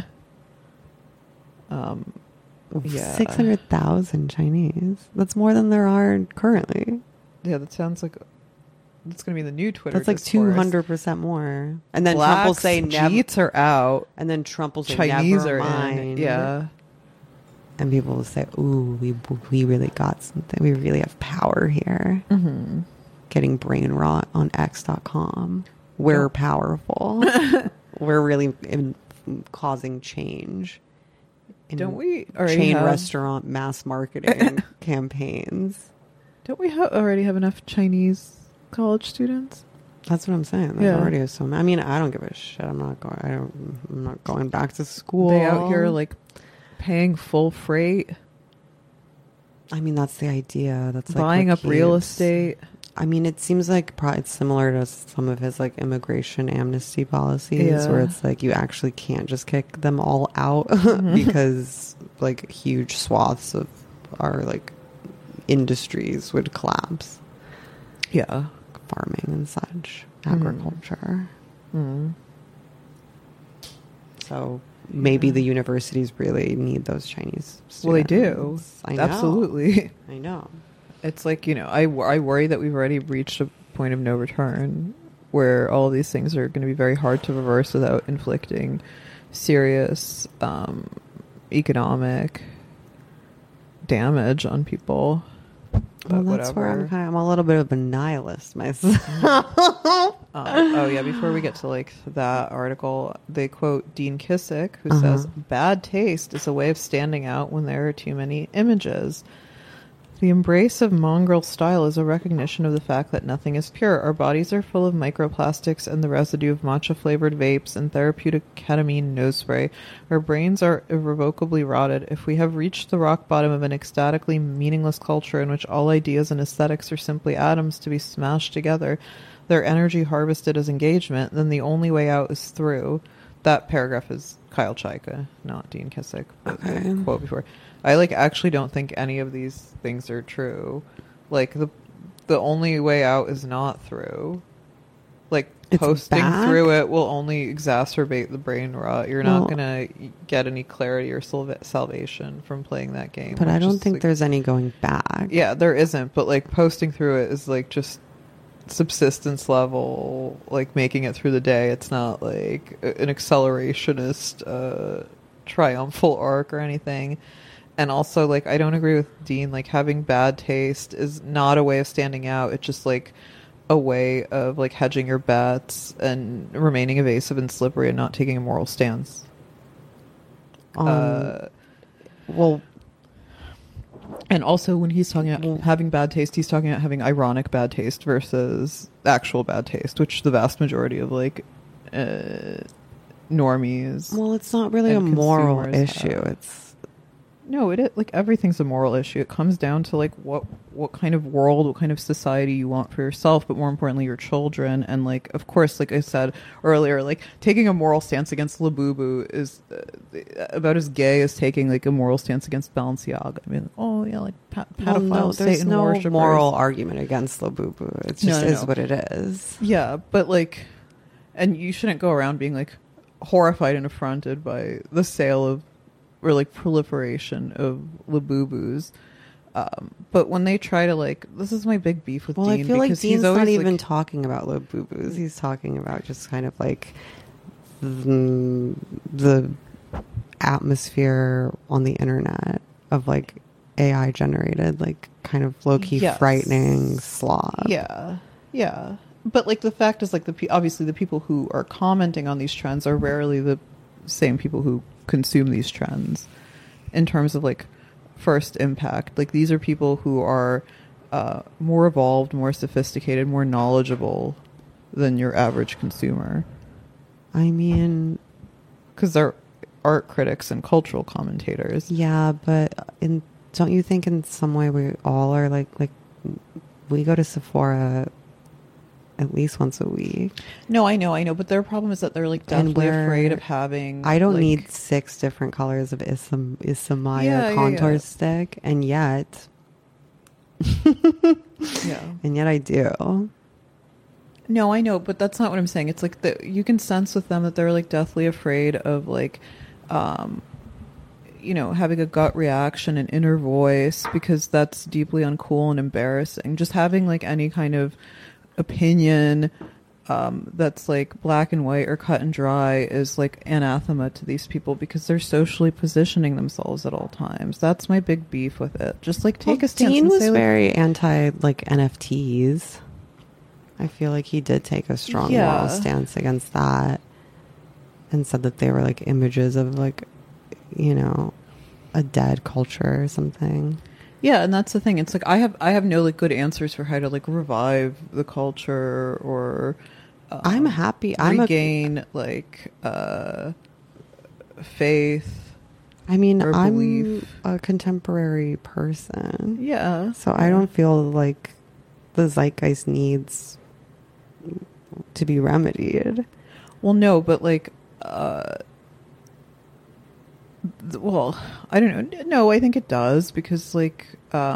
600,000 Chinese. That's more than there are currently. Yeah, that sounds like it's going to be the new Twitter. That's like 200% more. And then Blacks, Trump will say Jeets are out. And then Trump will say Chinese never are mind. in. Yeah. And people will say, ooh, we really got something. We really have power here. Mm-hmm. Getting brain rot on X.com. We're powerful. We're really causing change. Don't we chain restaurant mass marketing campaigns? Don't we already have enough Chinese college students? That's what I'm saying. There's already so many. I mean, I don't give a shit. I'm not going back to school. They out here like paying full freight. I mean, that's the idea. That's like buying up real estate. I mean, it seems like it's similar to some of his like immigration amnesty policies, where it's like you actually can't just kick them all out because like huge swaths of our like industries would collapse. Yeah, farming and such, agriculture. So maybe the universities really need those Chinese students. Well, they do. I know. Absolutely. I know. It's like, I worry that we've already reached a point of no return where all of these things are going to be very hard to reverse without inflicting serious economic damage on people. Well, that's where I'm a little bit of a nihilist myself. Before we get to like that article, they quote Dean Kissick, who says, "Bad taste is a way of standing out when there are too many images. The embrace of mongrel style is a recognition of the fact that nothing is pure. Our bodies are full of microplastics and the residue of matcha-flavored vapes and therapeutic ketamine nose spray. Our brains are irrevocably rotted. If we have reached the rock bottom of an ecstatically meaningless culture in which all ideas and aesthetics are simply atoms to be smashed together, their energy harvested as engagement, then the only way out is through." That paragraph is Kyle Chaika, not Dean Kissick. Okay. Quote before. I actually don't think any of these things are true. Like the only way out is not through. Like it's posting back? through it will only exacerbate the brain rot. You're not gonna get any clarity or salvation from playing that game. But I don't think there's any going back. Yeah, there isn't. But like posting through it is like just subsistence level, like making it through the day. It's not like an accelerationist triumphal arc or anything. And also, like, I don't agree with Dean. Like, having bad taste is not a way of standing out. It's just like a way of like hedging your bets and remaining evasive and slippery and not taking a moral stance. Well, and also when he's talking about having bad taste, he's talking about having ironic bad taste versus actual bad taste, which the vast majority of like normies. Well, it's not really a moral issue. No, it is, like, everything's a moral issue. It comes down to like what kind of world, what kind of society you want for yourself, but more importantly your children. And like, of course, like I said earlier, like taking a moral stance against Labubu is about as gay as taking like a moral stance against Balenciaga. I mean, oh yeah, like pedophiles, there's Satan no worshippers. moral argument against Labubu. It just is what it is. Yeah, but like, and you shouldn't go around being like horrified and affronted by the sale of or like proliferation of Labubus. But when they try to like, this is my big beef with Dean. I feel like Dean's always not even talking about Labubus. He's talking about just kind of like the atmosphere on the internet of like AI generated, like kind of low key frightening slob. Yeah. Yeah. But like the fact is like obviously the people who are commenting on these trends are rarely the same people who consume these trends in terms of like first impact. Like these are people who are more evolved, more sophisticated, more knowledgeable than your average consumer. I mean, because they're art critics and cultural commentators. Yeah, but don't you think in some way we all are like we go to Sephora at least once a week? No, I know, but their problem is that they're like deathly afraid of having. I don't need 6 different colors of Isamaya contour stick, and yet, and yet I do. No, I know, but that's not what I'm saying. It's like you can sense with them that they're like deathly afraid of like, having a gut reaction and inner voice, because that's deeply uncool and embarrassing. Just having like any kind of opinion that's like black and white or cut and dry is like anathema to these people, because they're socially positioning themselves at all times. That's my big beef with it. Just like take a stance. Dean was very anti like NFTs. I feel like he did take a strong moral stance against that and said that they were like images of like, a dead culture or something. Yeah, and that's the thing. It's like I have no like good answers for how to like revive the culture or I'm happy regain like faith. I mean, I'm a contemporary person. Yeah. So I don't feel like the zeitgeist needs to be remedied. Well, no, but like well, I don't know. No, I think it does, because like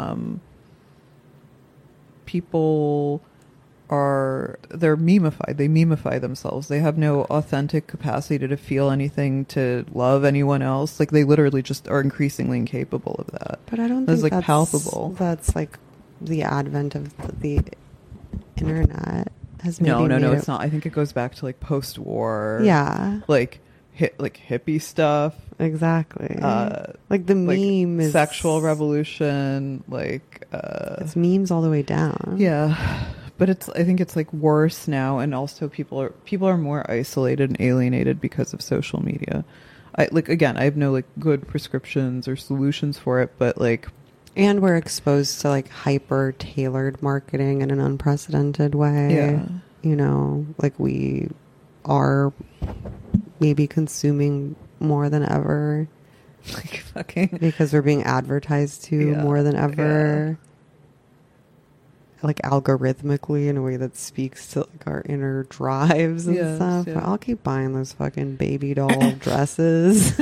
people they're memeified. They memeify themselves. They have no authentic capacity to feel anything, to love anyone else. Like they literally just are increasingly incapable of that. But I don't think that's like palpable. That's like the advent of the internet has maybe no, it's not. I think it goes back to like post-war. Yeah. Like hippie stuff. Exactly. Like the meme is sexual revolution. Like it's memes all the way down. Yeah, but I think it's like worse now, and also people are more isolated and alienated because of social media. I have no like good prescriptions or solutions for it, but like, and we're exposed to like hyper tailored marketing in an unprecedented way. Yeah. Like we are maybe consuming more than ever, like fucking, because we're being advertised to more than ever, like algorithmically in a way that speaks to like our inner drives and stuff. Yeah. I'll keep buying those fucking baby doll dresses.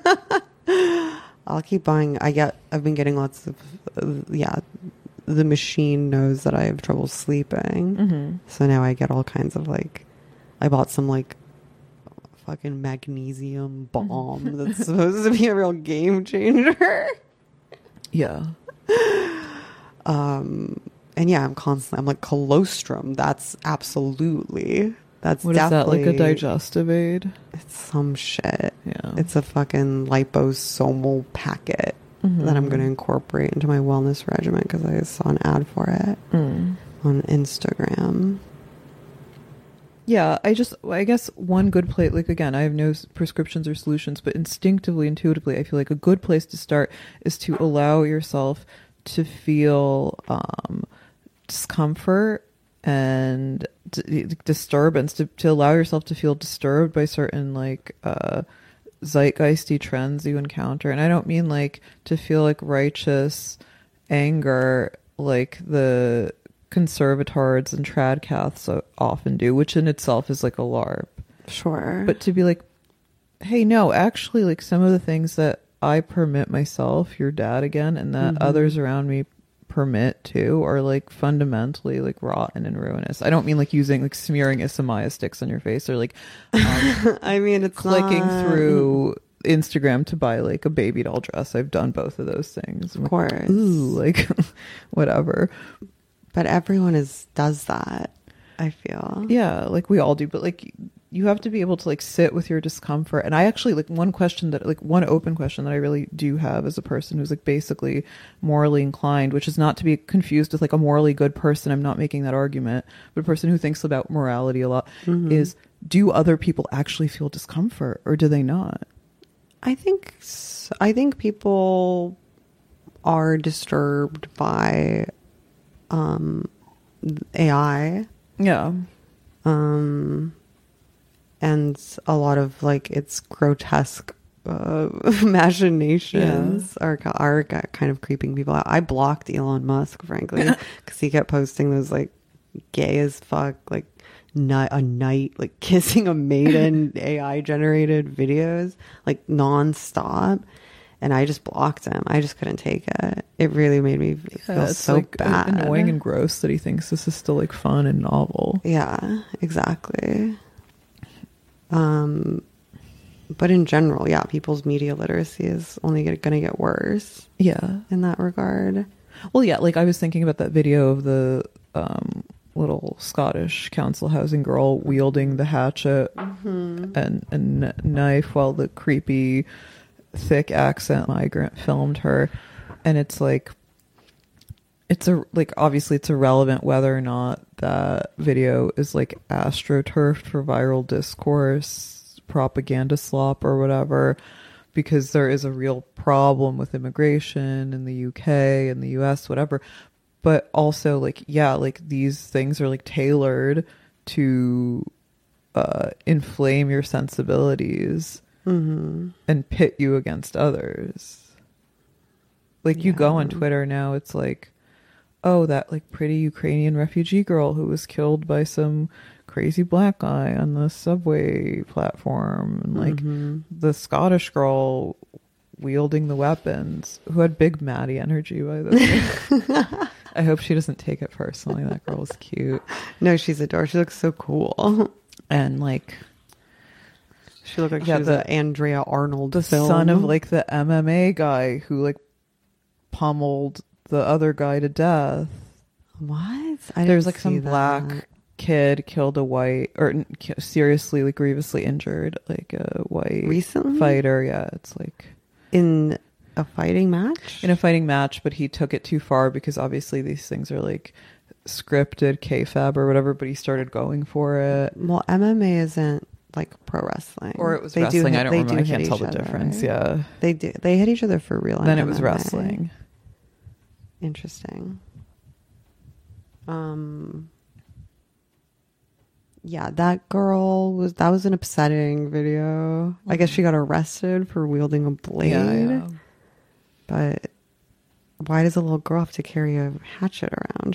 I'll keep buying. I've been getting lots of the machine knows that I have trouble sleeping, so now I get all kinds of like, I bought some like fucking magnesium balm that's supposed to be a real game changer. Yeah. And yeah, I'm like, colostrum. That's absolutely. That's what definitely. Is that, like a digestive aid? It's some shit. Yeah. It's a fucking liposomal packet that I'm going to incorporate into my wellness regimen because I saw an ad for it on Instagram. Yeah, I guess one good place, like, again, I have no prescriptions or solutions, but instinctively, intuitively, I feel like a good place to start is to allow yourself to feel discomfort and disturbance, to allow yourself to feel disturbed by certain, like, zeitgeisty trends you encounter. And I don't mean, like, to feel, like, righteous anger, like the conservatards and tradcaths often do, which in itself is like a LARP. Sure. But to be like, hey, no, actually, like, some of the things that I permit myself, your dad again, and that others around me permit too, are like fundamentally like rotten and ruinous. I don't mean like using, like, smearing Isamaya sticks on your face, or like I mean, it's clicking through Instagram to buy like a baby doll dress. I've done both of those things. Of course. Like, ooh, like whatever. But everyone does that, I feel. Yeah, like we all do. But like, you have to be able to like sit with your discomfort. And I actually, like, one open question that I really do have as a person who's like basically morally inclined, which is not to be confused with like a morally good person. I'm not making that argument, but a person who thinks about morality a lot, is, do other people actually feel discomfort, or do they not? I think people are disturbed by AI. Yeah. And a lot of like its grotesque imaginations are kind of creeping people out. I blocked Elon Musk, frankly, because he kept posting those like gay as fuck, like a knight like kissing a maiden AI generated videos like nonstop. And I just blocked him. I just couldn't take it. It really made me feel so like bad. Annoying and gross that he thinks this is still like fun and novel. Yeah, exactly. But in general, yeah, people's media literacy is only going to get worse. Yeah. In that regard. Well, yeah, like I was thinking about that video of the little Scottish council housing girl wielding the hatchet and knife while the creepy thick accent migrant filmed her. And it's like, obviously it's irrelevant whether or not that video is like astroturfed for viral discourse, propaganda slop or whatever, because there is a real problem with immigration in the UK and the US, whatever. But also, like, yeah, like these things are like tailored to inflame your sensibilities and pit you against others. Like, you go on Twitter now, it's like, oh, that like pretty Ukrainian refugee girl who was killed by some crazy black guy on the subway platform, and like the Scottish girl wielding the weapons, who had big Maddie energy, by the way. I hope she doesn't take it personally. That girl is cute. No, she's adorable. She looks so cool. And like, she looked like she was the Andrea Arnold the film. son of like the MMA guy who like pummeled the other guy to death. What? There's like some black kid killed a white, or seriously, like grievously injured like a white recently fighter. Yeah, it's like in a fighting match. But he took it too far, because obviously these things are like scripted kayfabe or whatever. But he started going for it. Well, MMA isn't like pro wrestling, or it was wrestling. I don't remember. I can't tell the difference. Right? Yeah, they do. They hit each other for real. Then it was wrestling. Interesting. Yeah, that was an upsetting video. I guess she got arrested for wielding a blade. Yeah. But why does a little girl have to carry a hatchet around?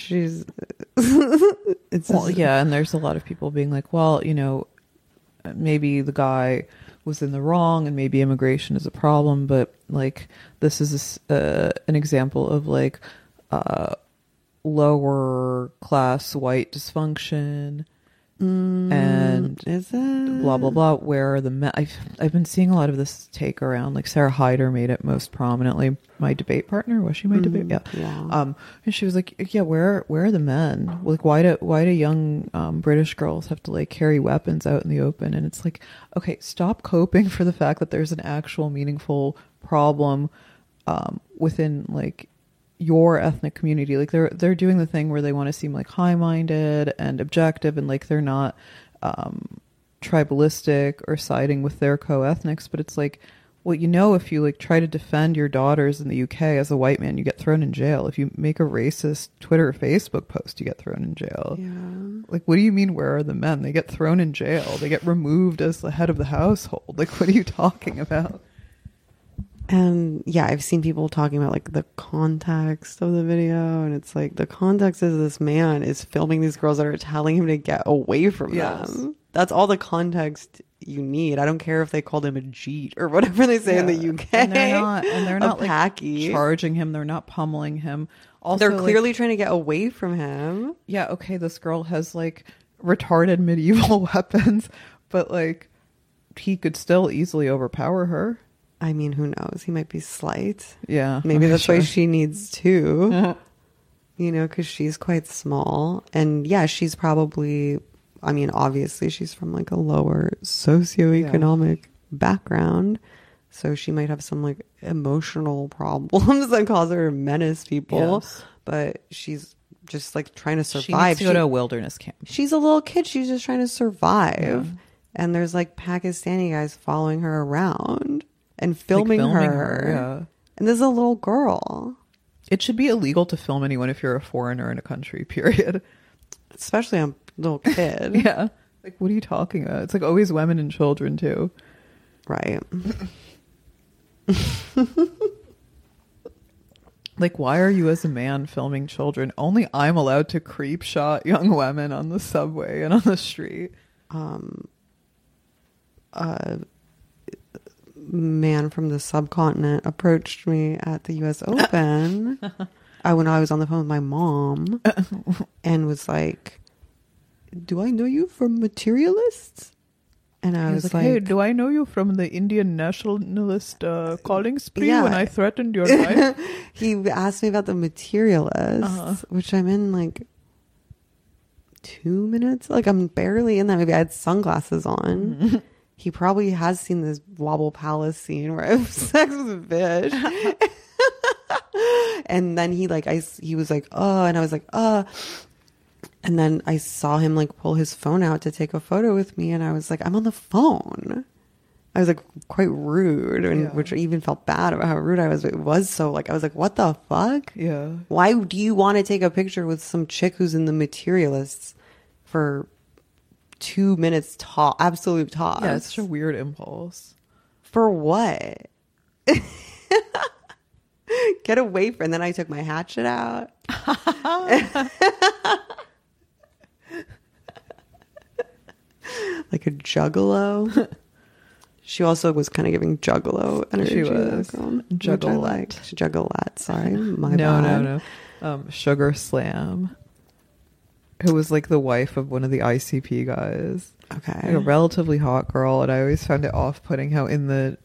And there's a lot of people being like, well, you know, maybe the guy was in the wrong and maybe immigration is a problem, but like this is an example of like lower class white dysfunction, And is it blah blah blah? Where are the men? I've been seeing a lot of this take around. Like Sarah Hyder made it most prominently. My debate partner, was she my debate? Yeah. And she was like, yeah, where are the men? Like, why do young British girls have to like carry weapons out in the open? And it's like, okay, stop coping for the fact that there's an actual meaningful problem within like your ethnic community. Like they're doing the thing where they want to seem like high-minded and objective, and like they're not tribalistic or siding with their co-ethnics. But it's like, well, you know, if you like try to defend your daughters in the UK as a white man, you get thrown in jail. If you make a racist Twitter or Facebook post, you get thrown in jail. Yeah. Like, what do you mean, where are the men? They get thrown in jail. They get removed as the head of the household. Like, what are you talking about? And yeah, I've seen people talking about like the context of the video, and it's like the context is this man is filming these girls that are telling him to get away from them. That's all the context you need. I don't care if they called him a jeet or whatever they say in the UK. And they're not like packy. Charging him. They're not pummeling him. Also, they're clearly trying to get away from him. Yeah, okay, this girl has like retarded medieval weapons, but like he could still easily overpower her. I mean, who knows? He might be slight. Yeah. Maybe that's why she needs two. You know, because she's quite small. And yeah, she's probably, I mean, obviously she's from like a lower socioeconomic background. So she might have some like emotional problems that cause her to menace people. Yes. But she's just like trying to survive. She needs to go to a wilderness camp. She's a little kid. She's just trying to survive. Yeah. And there's like Pakistani guys following her around and filming her. Yeah. And there's a little girl. It should be illegal to film anyone if you're a foreigner in a country, period. Especially a little kid. Yeah. Like, what are you talking about? It's like always women and children, too. Right. Like, why are you as a man filming children? Only I'm allowed to creep shot young women on the subway and on the street. Man from the subcontinent approached me at the US Open when I was on the phone with my mom and was like, do I know you from Materialists? And I was like, hey, do I know you from the Indian nationalist calling spree when I threatened your life? He asked me about the Materialists, which I'm in like 2 minutes. Like I'm barely in that. Maybe I had sunglasses on. He probably has seen this Wobble Palace scene where I have sex with a fish. And then he was like, and I was like, and then I saw him like pull his phone out to take a photo with me. And I was like, I'm on the phone. I was like quite rude, and which I even felt bad about how rude I was. It was so like, I was like, what the fuck? Yeah. Why do you want to take a picture with some chick who's in the Materialists for 2 minutes absolute tops? Yeah, it's such a weird impulse. For what? Get away from. And then I took my hatchet out. Like a juggalo. She also was kind of giving juggalo energy. She was juggalette. Juggalette. Sorry, my bad. No. Sugar Slam, who was like the wife of one of the ICP guys. Okay. Like a relatively hot girl, and I always found it off-putting how in the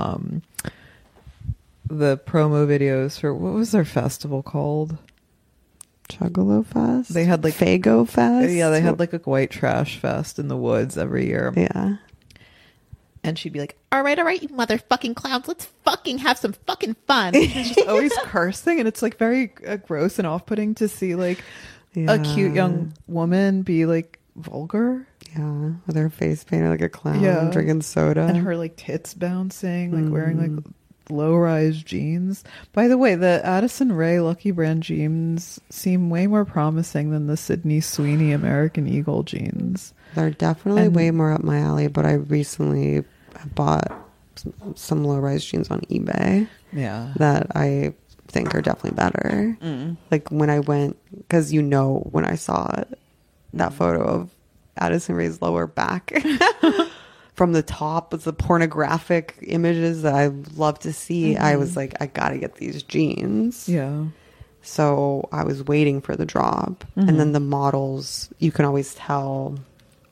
promo videos for, what was their festival called? Juggalo Fest? They had like Fago Fest? Yeah, they had like a white trash fest in the woods every year. Yeah. And she'd be like, all right, you motherfucking clowns, let's fucking have some fucking fun. She's just always cursing, and it's like very gross and off-putting to see like a cute young woman be like vulgar. Yeah, with her face painted like a clown, drinking soda. And her like tits bouncing, like wearing like low-rise jeans. By the way, the Addison Rae Lucky Brand jeans seem way more promising than the Sydney Sweeney American Eagle jeans. They're definitely way more up my alley, but I recently bought some low-rise jeans on eBay. Yeah. That I think are definitely better. Like when I went, because when I saw that photo of Addison Rae's lower back from the top with the pornographic images that I love to see, I was like, I gotta get these jeans. Yeah. So I was waiting for the drop. And then the models, you can always tell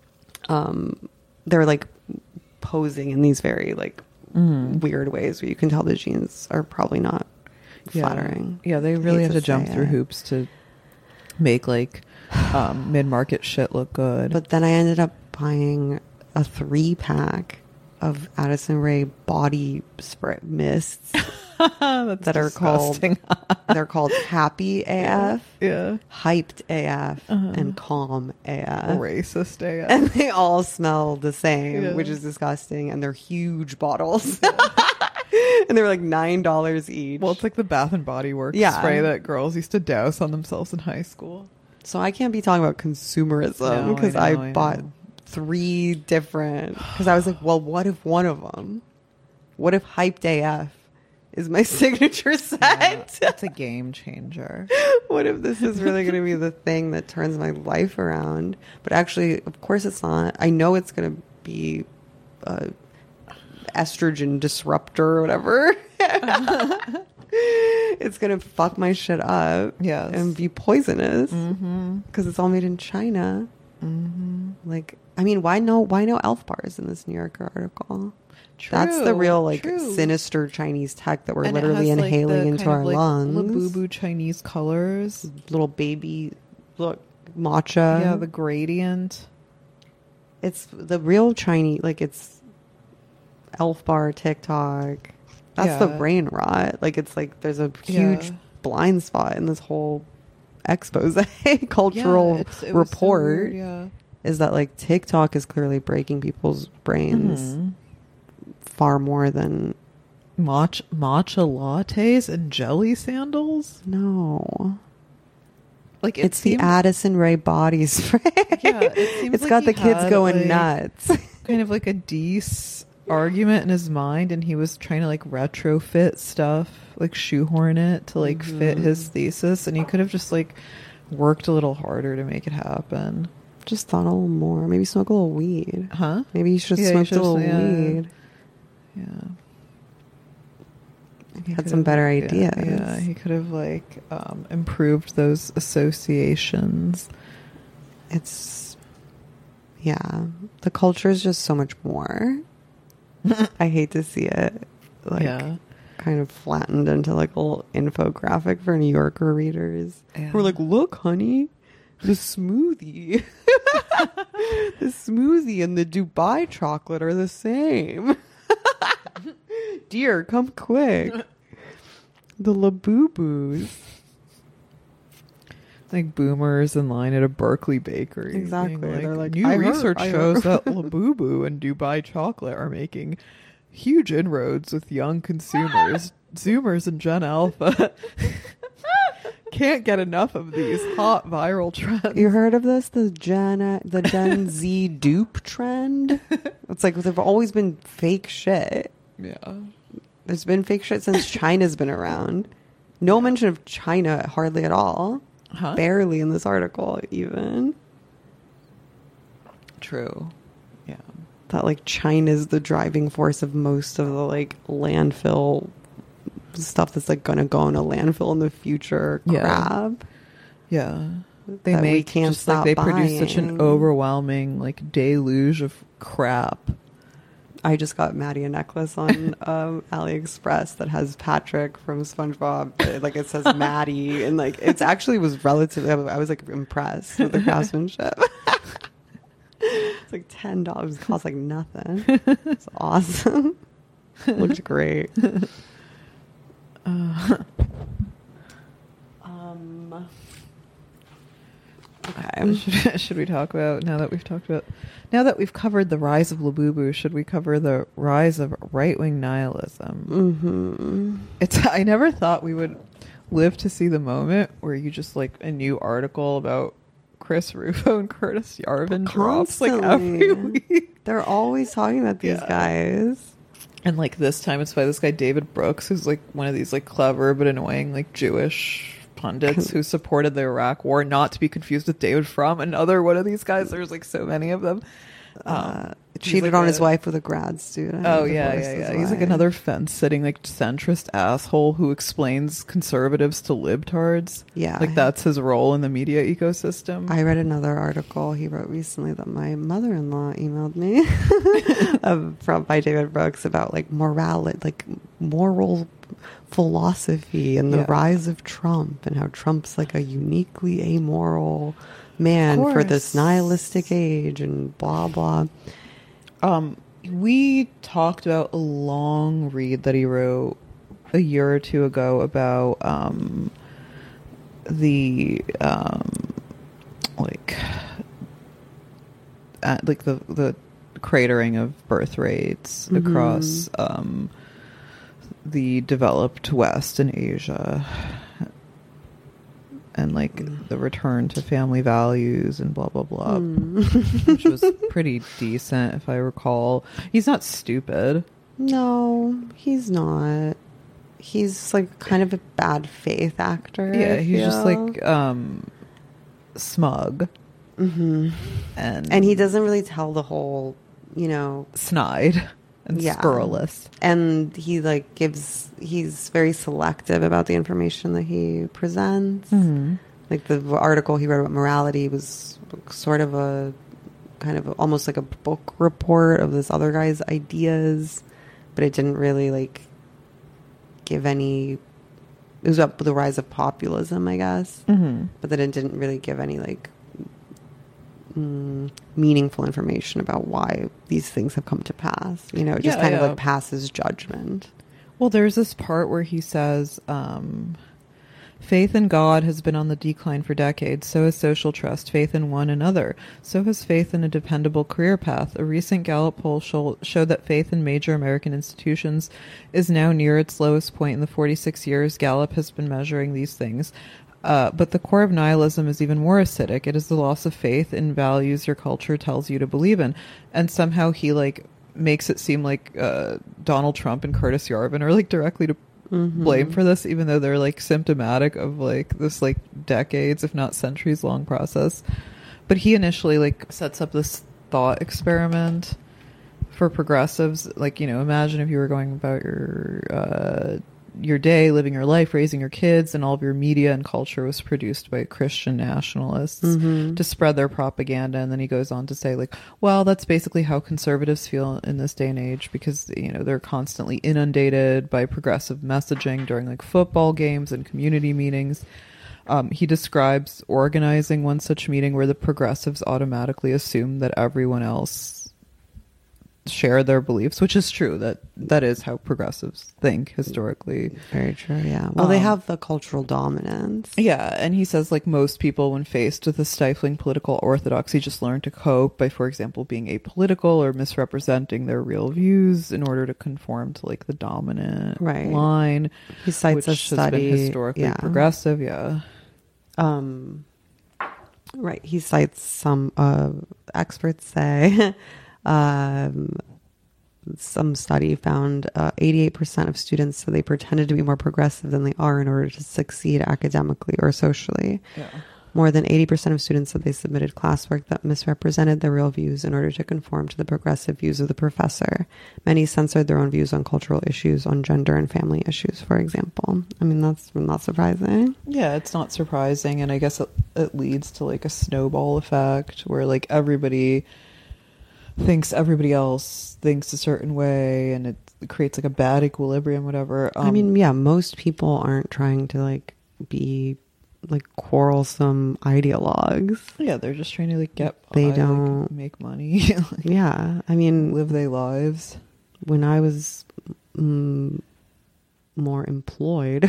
they're like posing in these very like weird ways where you can tell the jeans are probably not flattering. Yeah, they really have to jump through hoops to make like mid-market shit look good. But then I ended up buying a 3-pack of Addison Rae body spray mists that are disgusting. they're called Happy AF, Hyped AF, and Calm AF. Racist AF. And they all smell the same, which is disgusting. And they're huge bottles. And they're like $9 each. Well, it's like the Bath and Body Works spray that girls used to douse on themselves in high school. So I can't be talking about consumerism because I bought 3 different, because I was like, well, what if one of them, what if Hyped AF is my signature set? It's a game changer. What if this is really going to be the thing that turns my life around? But actually, of course it's not. I know it's going to be estrogen disruptor or whatever. It's going to fuck my shit up and be poisonous because it's all made in China. Like, I mean, why no elf bars in this New Yorker article? True, that's the real like sinister Chinese tech that we're literally inhaling into our lungs. Labubu Chinese colors, little baby, look, matcha. Yeah, the gradient. It's the real Chinese, like it's elf bar TikTok. That's the brain rot. Like it's like there's a huge blind spot in this whole expose cultural report. Is that like TikTok is clearly breaking people's brains far more than matcha lattes and jelly sandals? No. Like it's the Addison Rae body spray. Yeah, it's like got the kids going like, nuts. Kind of like a argument in his mind, and he was trying to like retrofit stuff, like shoehorn it to like fit his thesis, and he could have just like worked a little harder to make it happen. Just thought a little more. Maybe smoke a little weed. Huh? Maybe you should have smoked a little weed. Yeah. He had some better ideas. Yeah, he could have like improved those associations. It's the culture is just so much more. I hate to see it like kind of flattened into like a little infographic for New Yorker readers. We're like, look, honey, the smoothie. The smoothie and the Dubai chocolate are the same. Dear, come quick. The Labubus. Like boomers in line at a Berkeley bakery. Exactly. Like, they're like, new research shows that Labubu and Dubai chocolate are making huge inroads with young consumers. Zoomers and Gen Alpha can't get enough of these hot viral trends. You heard of this? The Gen Z dupe trend? It's like there've always been fake shit. Yeah. There's been fake shit since China's been around. No mention of China hardly at all. Barely in this article even. True. Yeah. That like China's the driving force of most of the like landfill stuff that's like gonna go in a landfill in the future crap. Yeah. They produce such an overwhelming like deluge of crap. I just got Maddie a necklace on AliExpress that has Patrick from SpongeBob. Like it says Maddie, and like it's actually was relatively. I was like impressed with the craftsmanship. It's like $10. It costs like nothing. It's awesome. Looks great. Okay. Should we talk about now that we've covered the rise of Labubu? Should we cover the rise of right-wing nihilism? I never thought we would live to see the moment where you just like a new article about Chris Rufo and Curtis Yarvin drops like every week. They're always talking about these guys. And like this time it's by this guy David Brooks, who's like one of these like clever but annoying like Jewish pundits who supported the Iraq war, not to be confused with David Frum, another one of these guys. There's like so many of them. cheated on his wife with a grad student. Oh yeah. He's like another fence-sitting, like centrist asshole who explains conservatives to libtards. Yeah, like that's his role in the media ecosystem. I read another article he wrote recently that my mother-in-law emailed me by David Brooks about like morality, like moral philosophy and the rise of Trump, and how Trump's like a uniquely amoral man for this nihilistic age and blah blah. We talked about a long read that he wrote a year or two ago about the cratering of birth rates across the developed West and Asia, and like the return to family values and blah blah blah, which was pretty decent if I recall. He's not stupid. No, he's not. He's like kind of a bad faith actor. Yeah, he's just like smug, and he doesn't really tell the whole, snide and scurrilous. And he like he's very selective about the information that he presents. Like the article he wrote about morality was sort of a kind of almost like a book report of this other guy's ideas, but it didn't really like give any. It was about the rise of populism, I guess, but then it didn't really give any like meaningful information about why these things have come to pass. It just kind of like passes judgment. Well, there's this part where he says, faith in God has been on the decline for decades. So has social trust, faith in one another. So has faith in a dependable career path. A recent Gallup poll showed that faith in major American institutions is now near its lowest point in the 46 years Gallup has been measuring these things. But the core of nihilism is even more acidic. It is the loss of faith in values your culture tells you to believe in. And somehow he like makes it seem like Donald Trump and Curtis Yarvin are like directly to blame for this, even though they're like symptomatic of like this like decades, if not centuries long process. But he initially like sets up this thought experiment for progressives. Like, imagine if you were going about your day, living your life, raising your kids, and all of your media and culture was produced by Christian nationalists to spread their propaganda. And then he goes on to say like, well, that's basically how conservatives feel in this day and age, because they're constantly inundated by progressive messaging during like football games and community meetings. He describes organizing one such meeting where the progressives automatically assume that everyone else share their beliefs, which is true. That is how progressives think historically. Very true. Yeah. Well, they have the cultural dominance. Yeah. And he says like most people, when faced with a stifling political orthodoxy, just learn to cope by, for example, being apolitical or misrepresenting their real views in order to conform to like the dominant line. He cites a study has been historically progressive. Yeah. Right. He cites some experts say some study found 88% of students said they pretended to be more progressive than they are in order to succeed academically or socially. Yeah. More than 80% of students said they submitted classwork that misrepresented their real views in order to conform to the progressive views of the professor. Many censored their own views on cultural issues, on gender and family issues, for example. I mean, that's not surprising. Yeah, it's not surprising. And I guess it leads to like a snowball effect where like everybody thinks everybody else thinks a certain way, and it creates like a bad equilibrium, whatever. I mean, yeah, most people aren't trying to like be like quarrelsome ideologues. Yeah, they're just trying to like get by, they don't like, make money. Like, yeah, I mean, live their lives. When I was more employed,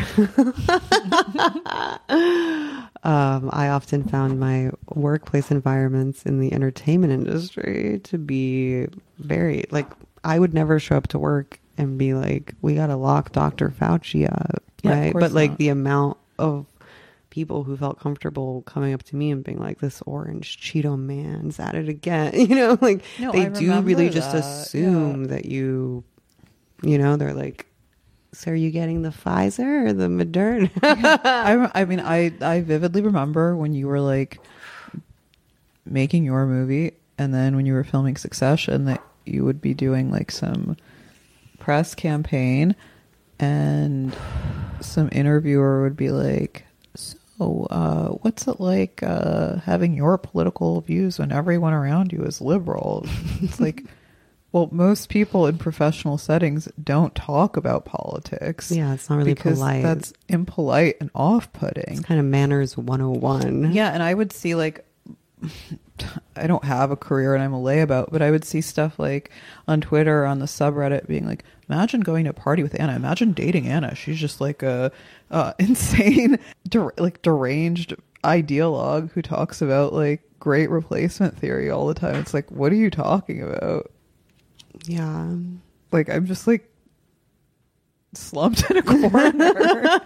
I often found my workplace environments in the entertainment industry to be very like, I would never show up to work and be like, we got to lock Dr. Fauci up, right? But like the amount of people who felt comfortable coming up to me and being like, this orange Cheeto man's at it again, like they do really just assume that they're like, so are you getting the Pfizer or the Moderna? I mean, I vividly remember when you were like making your movie and then when you were filming Succession, that you would be doing like some press campaign, and some interviewer would be like, so what's it like having your political views when everyone around you is liberal? It's like, well, most people in professional settings don't talk about politics. Yeah, it's not really because polite. That's impolite and off-putting. It's kind of manners 101. Yeah, and I would see like, I don't have a career and I'm a layabout, but I would see stuff like on Twitter or on the subreddit being like, imagine going to a party with Anna. Imagine dating Anna. She's just like a insane, deranged ideologue who talks about like great replacement theory all the time. It's like, what are you talking about? Yeah. Like, I'm just like slumped in a corner.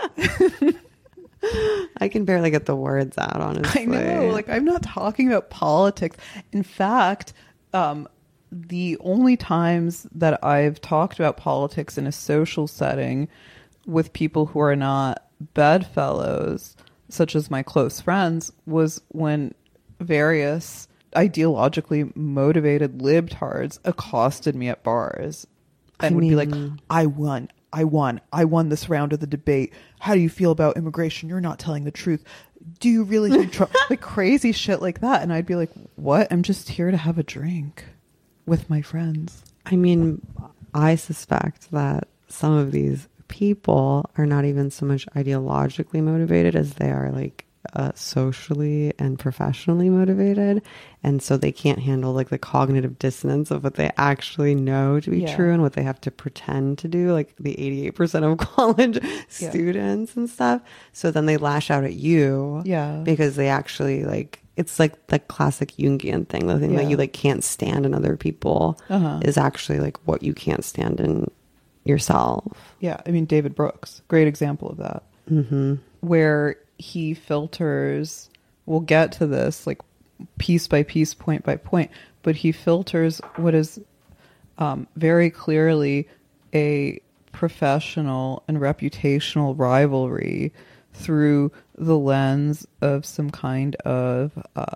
I can barely get the words out, honestly. I know. Like, I'm not talking about politics. In fact, the only times that I've talked about politics in a social setting with people who are not bedfellows, such as my close friends, was when various ideologically motivated libtards accosted me at bars and would be like, I won this round of the debate. How do you feel about immigration? You're not telling the truth. Do you really think Trump? Like crazy shit like that. And I'd be like, what? I'm just here to have a drink with my friends. I mean, I suspect that some of these people are not even so much ideologically motivated as they are like socially and professionally motivated, and so they can't handle like the cognitive dissonance of what they actually know to be true and what they have to pretend to do, like the 88% of college students and stuff. So then they lash out at you because they actually like, it's like the classic Jungian thing, the thing that you like can't stand in other people is actually like what you can't stand in yourself. Yeah, I mean, David Brooks, great example of that, where he filters, we'll get to this like piece by piece, point by point, but he filters what is very clearly a professional and reputational rivalry through the lens of some kind of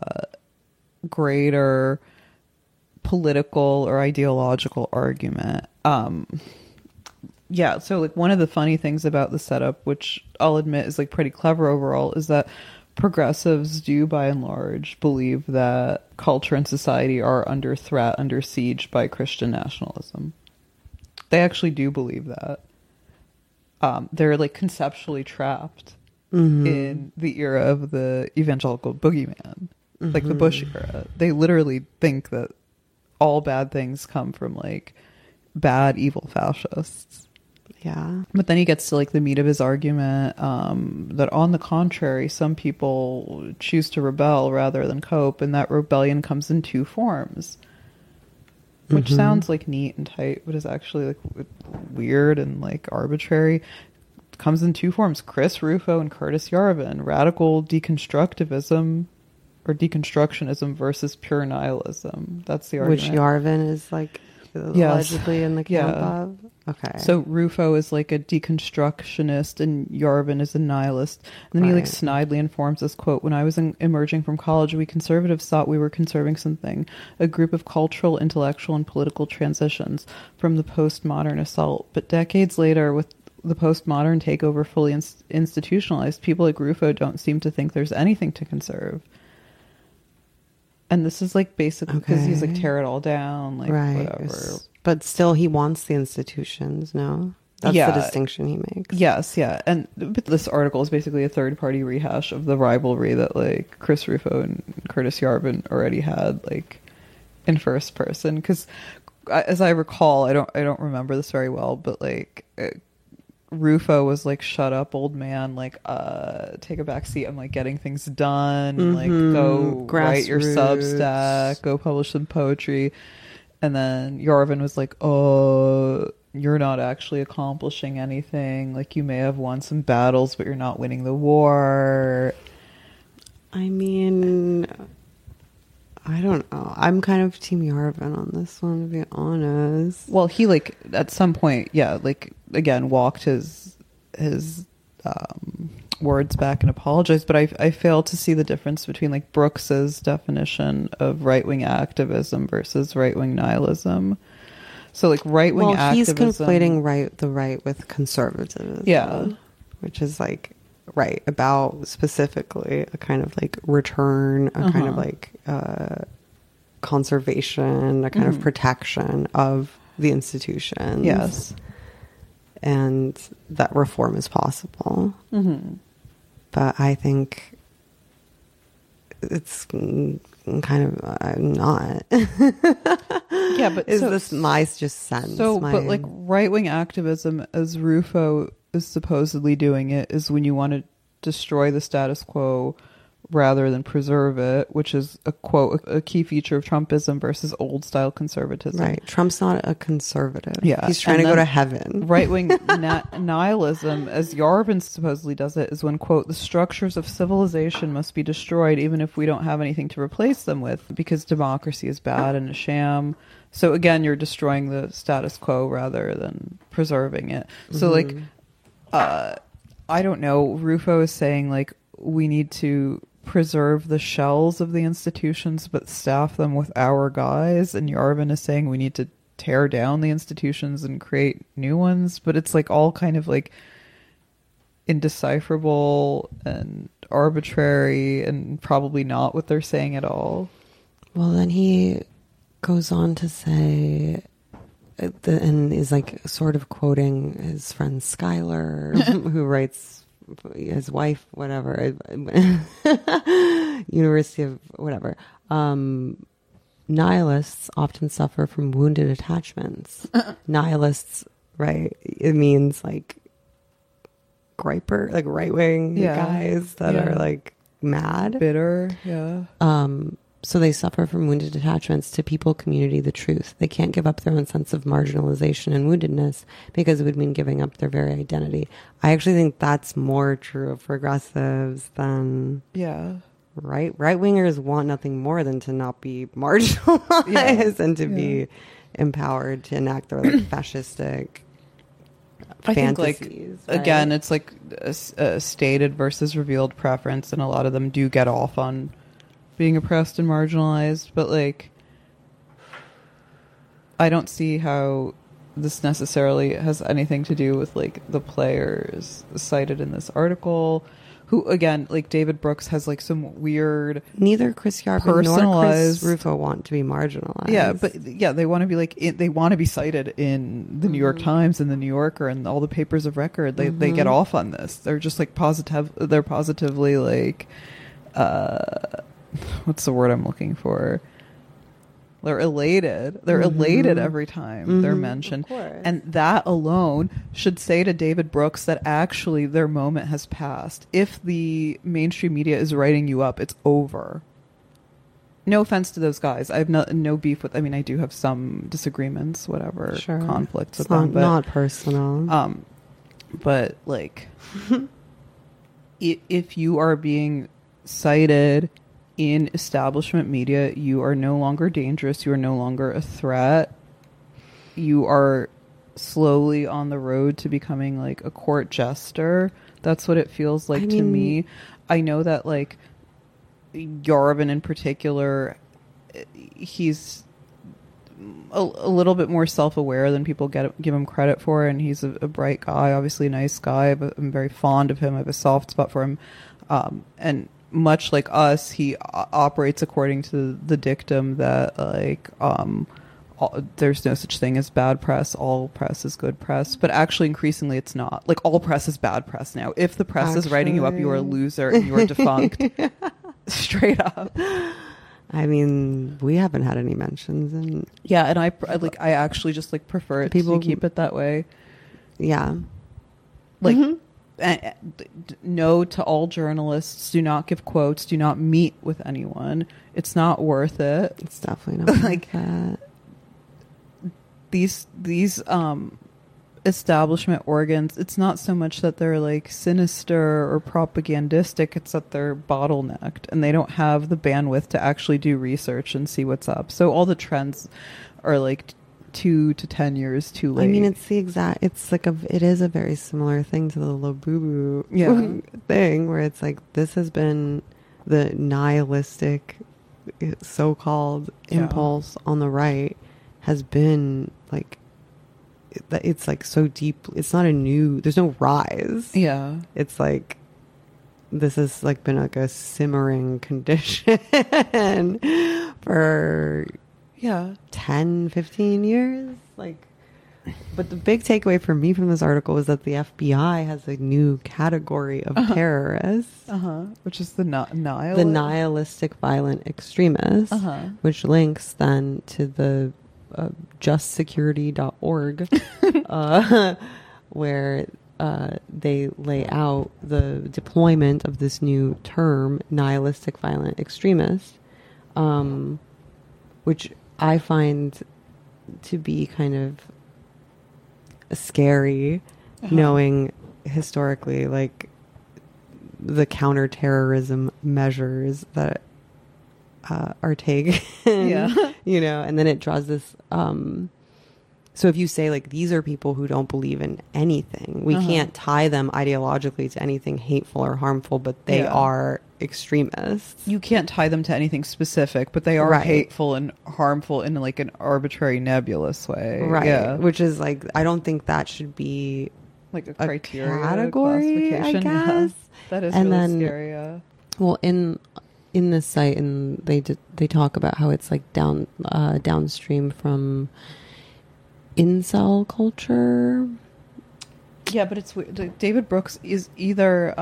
greater political or ideological argument. Yeah, so like one of the funny things about the setup, which I'll admit is like pretty clever overall, is that progressives do by and large believe that culture and society are under threat, under siege by Christian nationalism. They actually do believe that. They're like conceptually trapped in the era of the evangelical boogeyman, like the Bush era. They literally think that all bad things come from like bad, evil fascists. Yeah. But then he gets to like the meat of his argument, that on the contrary, some people choose to rebel rather than cope, and that rebellion comes in two forms, which sounds like neat and tight, but is actually like weird and like arbitrary. It comes in two forms: Chris Rufo and Curtis Yarvin, radical deconstructivism or deconstructionism versus pure nihilism. That's the argument. Which Yarvin is like allegedly in the camp of. Okay. So Rufo is like a deconstructionist and Yarvin is a nihilist. And then he like snidely informs us, quote, "When I was emerging from college, we conservatives thought we were conserving something, a group of cultural, intellectual, and political transitions from the postmodern assault. But decades later, with the postmodern takeover fully institutionalized, people like Rufo don't seem to think there's anything to conserve." And this is like basically because he's like tear it all down, like whatever. But still, he wants the institutions, no? That's the distinction he makes. Yes, yeah. And but this article is basically a third-party rehash of the rivalry that like Chris Rufo and Curtis Yarvin already had, like in first person. Because as I recall, I don't remember this very well, but like Rufo was like, "Shut up, old man! Like, take a back seat. I'm like getting things done. Like, go write your Substack. Go publish some poetry." And then Yarvin was like, "Oh, you're not actually accomplishing anything. Like, you may have won some battles, but you're not winning the war." I mean, I don't know. I'm kind of Team Yarvin on this one, to be honest. Well, he like at some point, like again, walked his words back and apologize, but I fail to see the difference between like Brooks's definition of right-wing activism versus right-wing nihilism. So like right-wing activism, he's conflating the right with conservatism. Yeah. Which is like about specifically a kind of like return, a kind of like conservation, a kind of protection of the institutions. Yes. And that reform is possible. Mm-hmm. But I think it's kind of not. Yeah, but is this my just sense? But like right-wing activism, as Rufo is supposedly doing it, is when you want to destroy the status quo rather than preserve it, which is a quote, a key feature of Trumpism versus old style conservatism. Right. Trump's not a conservative. Yeah. He's trying to go to heaven. Right-wing nihilism, as Yarvin supposedly does it, is when, quote, the structures of civilization must be destroyed even if we don't have anything to replace them with, because democracy is bad and a sham. So again, you're destroying the status quo rather than preserving it. So like, I don't know, Rufo is saying like, we need to preserve the shells of the institutions but staff them with our guys, and Yarvin is saying we need to tear down the institutions and create new ones, but it's like all kind of like indecipherable and arbitrary and probably not what they're saying at all. Well, then he goes on to say and is like sort of quoting his friend Skylar who writes his wife, whatever, University of whatever. Nihilists often suffer from wounded attachments. Nihilists, right? It means like griper, like right wing guys that are like mad, bitter. Yeah. So they suffer from wounded attachments to people, community, the truth. They can't give up their own sense of marginalization and woundedness because it would mean giving up their very identity. I actually think that's more true of progressives than right-wingers want nothing more than to not be marginalized and to be empowered to enact their like fascistic I fantasies. Think like again, it's like a stated versus revealed preference, and a lot of them do get off on being oppressed and marginalized, but like I don't see how this necessarily has anything to do with like the players cited in this article, who again, like David Brooks has like some weird, neither Chris Yarvin nor Chris Rufo want to be marginalized. Yeah, but they want to be like they want to be cited in the New York Times and the New Yorker and all the papers of record. They get off on this. They're just like they're positively like what's the word I'm looking for? They're elated. They're elated every time they're mentioned. And that alone should say to David Brooks that actually their moment has passed. If the mainstream media is writing you up, it's over. No offense to those guys. I have no beef with, I mean, I do have some disagreements, whatever, conflicts with them. But not personal. But like, if you are being cited in establishment media, you are no longer dangerous. You are no longer a threat. You are slowly on the road to becoming like a court jester. That's what it feels like to me. I know that like Yarvin in particular, he's a little bit more self-aware than people give him credit for, and he's a bright guy, obviously a nice guy. I'm very fond of him. I have a soft spot for him, and much like us, he operates according to the dictum that like there's no such thing as bad press. All press is good press. But actually, increasingly, it's not. Like all press is bad press now. If the press is writing you up, you are a loser and you are defunct. Straight up. I mean, we haven't had any mentions, and and I actually just like prefer it to keep it that way. Yeah, like. No to all journalists. Do not give quotes. Do not meet with anyone. It's not worth it. It's definitely not like worth it. These establishment organs, it's not so much that they're like sinister or propagandistic, it's that they're bottlenecked and they don't have the bandwidth to actually do research and see what's up. So all the trends are like 2 to 10 years too late. I mean, it is a very similar thing to the Labubu thing, where it's like, this has been the nihilistic so-called impulse on the right has been like, it's like so deep. It's not there's no rise. Yeah. It's like, this has like been like a simmering condition for 10, 15 years. Like, but the big takeaway for me from this article is that the FBI has a new category of terrorists, which is the nihilistic violent extremists, which links then to the justsecurity.org, where they lay out the deployment of this new term, nihilistic violent extremist, which I find to be kind of scary, knowing historically, like, the counterterrorism measures that are taken, you know, and then it draws this, so if you say, like, these are people who don't believe in anything, we can't tie them ideologically to anything hateful or harmful, but they are extremists. You can't tie them to anything specific, but they are hateful and harmful in like an arbitrary, nebulous way. Right. Yeah. Which is like, I don't think that should be like a criteria, category, I guess. Yeah. That is and really scary. Yeah. Well, in this site, and they talk about how it's like downstream from incel culture. Yeah, but it's David Brooks is either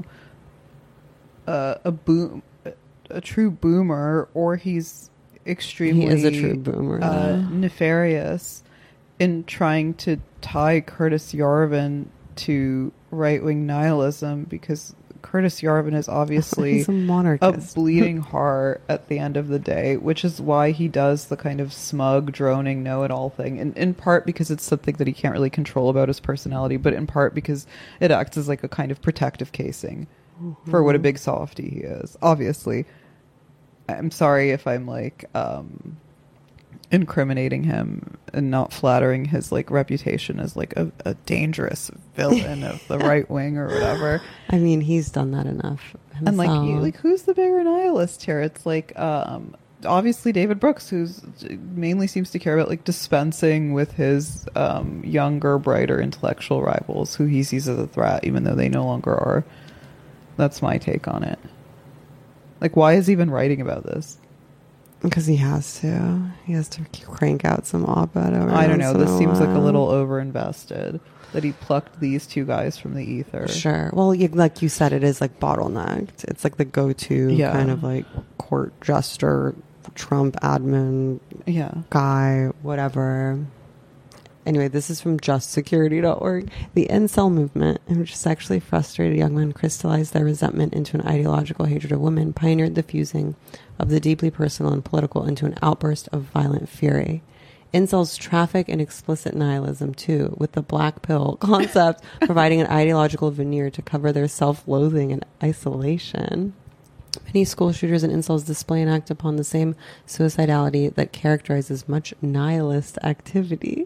a true boomer, or he's extremely he is a true boomer, nefarious in trying to tie Curtis Yarvin to right-wing nihilism, because Curtis Yarvin is obviously he's a monarchist, a bleeding heart at the end of the day, which is why he does the kind of smug, droning, know-it-all thing. And in part because it's something that he can't really control about his personality, but in part because it acts as like a kind of protective casing for what a big softie he is. Obviously, I'm sorry if I'm like incriminating him and not flattering his like reputation as like a dangerous villain of the right wing or whatever. I mean, he's done that enough himself. And like who's the bigger nihilist here? It's like obviously David Brooks, who's mainly seems to care about like dispensing with his younger, brighter intellectual rivals who he sees as a threat, even though they no longer are. That's my take on it. Like, why is he even writing about this? Because he has to. He has to crank out some op-ed. I don't know. This seems like a little over-invested. That he plucked these two guys from the ether. Sure. Well, like you said, it is like bottlenecked. It's like the go-to kind of like court jester, Trump admin guy, whatever. Anyway, this is from justsecurity.org. The incel movement, in which sexually frustrated young men crystallized their resentment into an ideological hatred of women, pioneered the fusing of the deeply personal and political into an outburst of violent fury. Incels traffic in explicit nihilism, too, with the black pill concept providing an ideological veneer to cover their self-loathing and isolation. Many school shooters and incels display and act upon the same suicidality that characterizes much nihilist activity.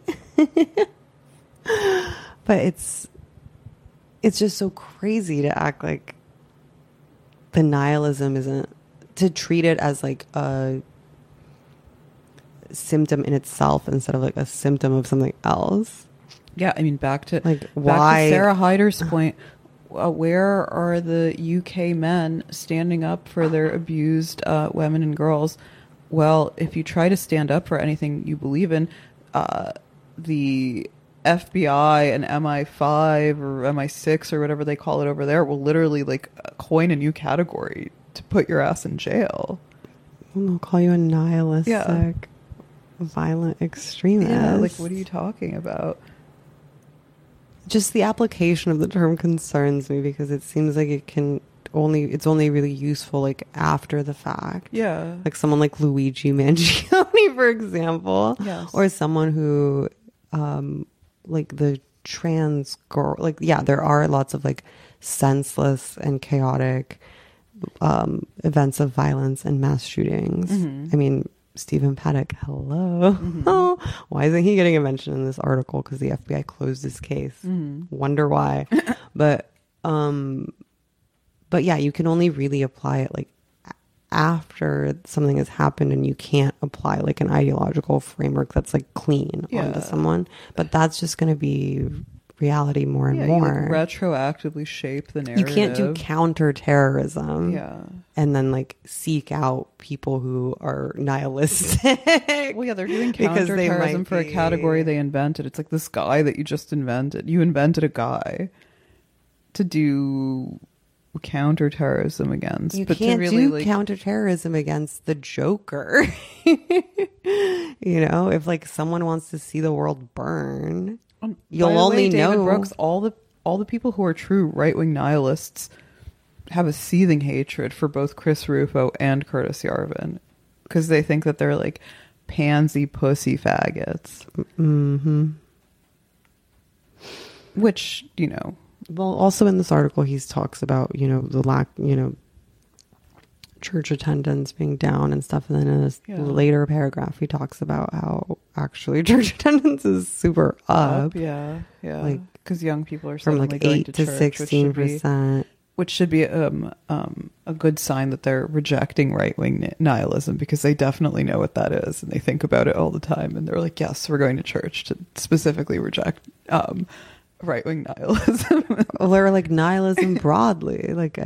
But it's just so crazy to act like the nihilism isn't, to treat it as like a symptom in itself instead of like a symptom of something else. Yeah, I mean, back to why Sarah Hyder's point. Where are the UK men standing up for their abused women and girls? Well, if you try to stand up for anything you believe in, the FBI and MI5 or MI6 or whatever they call it over there will literally like coin a new category to put your ass in jail. They'll call you a nihilistic, violent extremist. Yeah, like what are you talking about? Just the application of the term concerns me, because it seems like it's only really useful like after the fact. Yeah. Like someone like Luigi Mangione, for example. Yes. Or someone who like the trans girl, like, yeah, there are lots of like senseless and chaotic events of violence and mass shootings. Mm-hmm. I mean, Stephen Paddock, hello. Why isn't he getting a mention in this article? Because the FBI closed his case. Wonder why. But yeah, you can only really apply it like after something has happened, and you can't apply like an ideological framework that's like clean onto someone. But that's just going to be reality more and more. You, like, retroactively shape the narrative. You can't do counterterrorism and then like seek out people who are nihilistic. Well, yeah, they're doing counterterrorism for a category they invented. It's like this guy that you just invented. You invented a guy to do counterterrorism against. You can't do counterterrorism against the Joker. You know, if like someone wants to see the world burn, you'll only know. David Brooks, all the people who are true right-wing nihilists have a seething hatred for both Chris Rufo and Curtis Yarvin because they think that they're like pansy pussy faggots. Which, you know. Well, also in this article, he talks about, you know, the lack, you know, church attendance being down and stuff. And then in this later paragraph, he talks about how actually church attendance is super up. Yeah. Like, because young people are from like 8 to 16%. Which should be a good sign that they're rejecting right-wing nihilism, because they definitely know what that is and they think about it all the time. And they're like, yes, we're going to church to specifically reject right-wing nihilism. Or like nihilism broadly. Like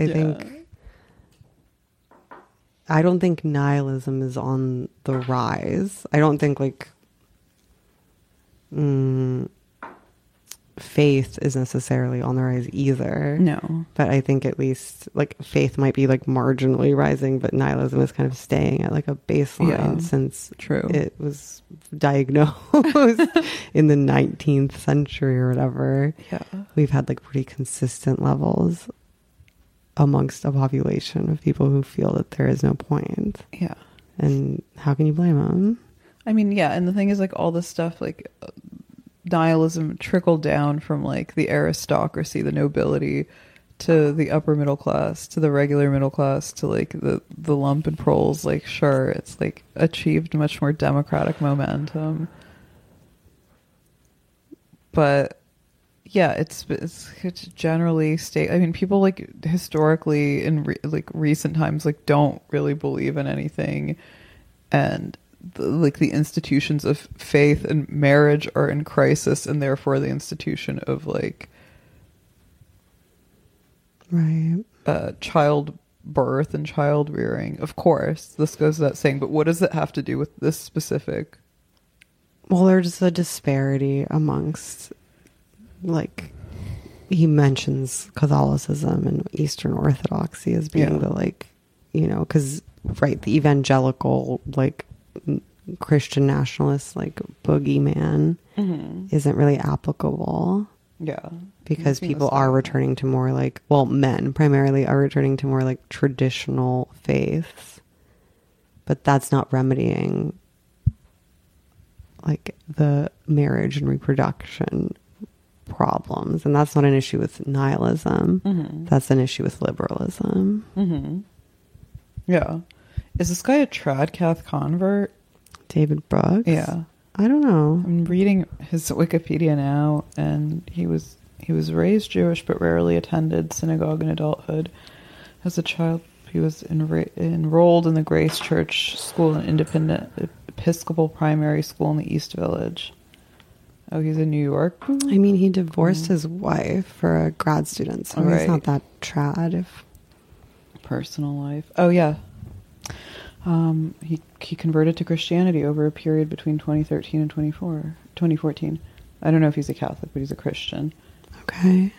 I don't think nihilism is on the rise. I don't think like faith is necessarily on the rise either. No. But I think at least like faith might be like marginally rising, but nihilism is kind of staying at like a baseline since it was diagnosed in the 19th century or whatever. Yeah. We've had like pretty consistent levels amongst a population of people who feel that there is no point. Yeah. And how can you blame them? I mean, yeah. And the thing is, like, all this stuff, like, nihilism trickled down from, like, the aristocracy, the nobility, to the upper middle class, to the regular middle class, to, like, the lumpen proles. Like, sure, it's, like, achieved much more democratic momentum. But yeah, it's generally I mean, people like historically in recent times like don't really believe in anything, and the institutions of faith and marriage are in crisis, and therefore the institution of like childbirth and child rearing. Of course, this goes without saying, but what does it have to do with this specific? Well, there's a disparity amongst. Like, he mentions Catholicism and Eastern Orthodoxy as being the, like, you know, because, the evangelical, like, Christian nationalist, like, boogeyman isn't really applicable. Yeah. Because people are returning to more, like, well, men primarily are returning to more, like, traditional faiths. But that's not remedying, like, the marriage and reproduction problems, and that's not an issue with nihilism. That's an issue with liberalism. Yeah. Is this guy a Tradcath convert? David Brooks? Yeah. I don't know. I'm reading his Wikipedia now, and he was raised Jewish but rarely attended synagogue in adulthood. As a child, he was enrolled in the Grace Church School, an independent Episcopal primary school in the East Village. Oh, he's in New York? I mean, he divorced his wife for a grad student, so he's not that trad. Personal life. Oh, yeah. He converted to Christianity over a period between 2013 and 2014. I don't know if he's a Catholic, but he's a Christian. Okay.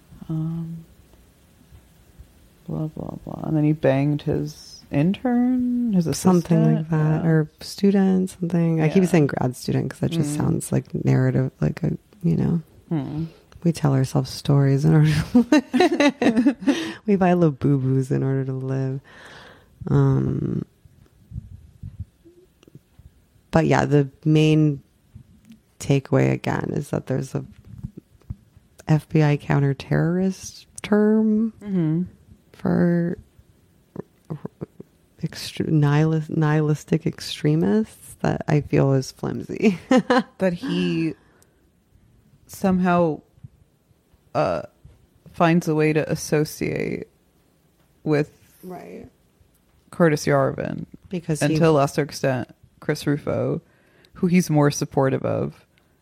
Blah, blah, blah. And then he banged his intern, his assistant, something like that, or student, something. I keep saying grad student because that just sounds like narrative, like a, you know, we tell ourselves stories in order to live. We buy Labubu's in order to live. But yeah, the main takeaway again is that there's a FBI counter-terrorist term for nihilistic extremists that I feel is flimsy. That he somehow finds a way to associate with Curtis Yarvin, because and to a lesser extent Chris Rufo, who he's more supportive of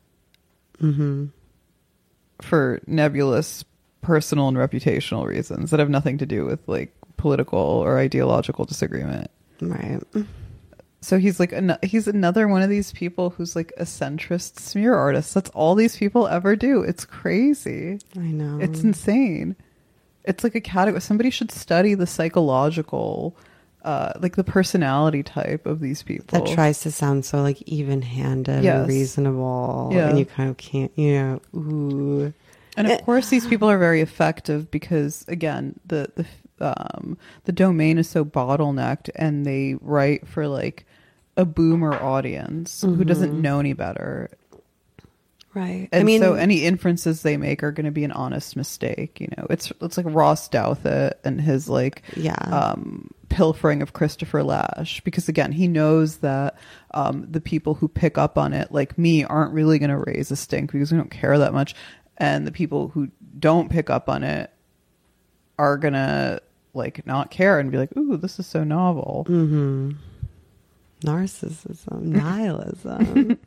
for nebulous personal and reputational reasons that have nothing to do with like political or ideological disagreement. Right. So he's like he's another one of these people who's like a centrist smear artist. That's all these people ever do. It's crazy. I know. It's insane. It's like a category. Somebody should study the psychological, like the personality type of these people. That tries to sound so like even-handed and reasonable. Yeah. And you kind of can't, ooh. And of course these people are very effective because, again, the domain is so bottlenecked, and they write for like a boomer audience who doesn't know any better. Right. And so any inferences they make are going to be an honest mistake. It's like Ross Douthat and his like pilfering of Christopher Lasch, because again, he knows that the people who pick up on it, like me, aren't really going to raise a stink because we don't care that much. And the people who don't pick up on it are going to like not care and be like, ooh, this is so novel. Mm-hmm. Narcissism, nihilism.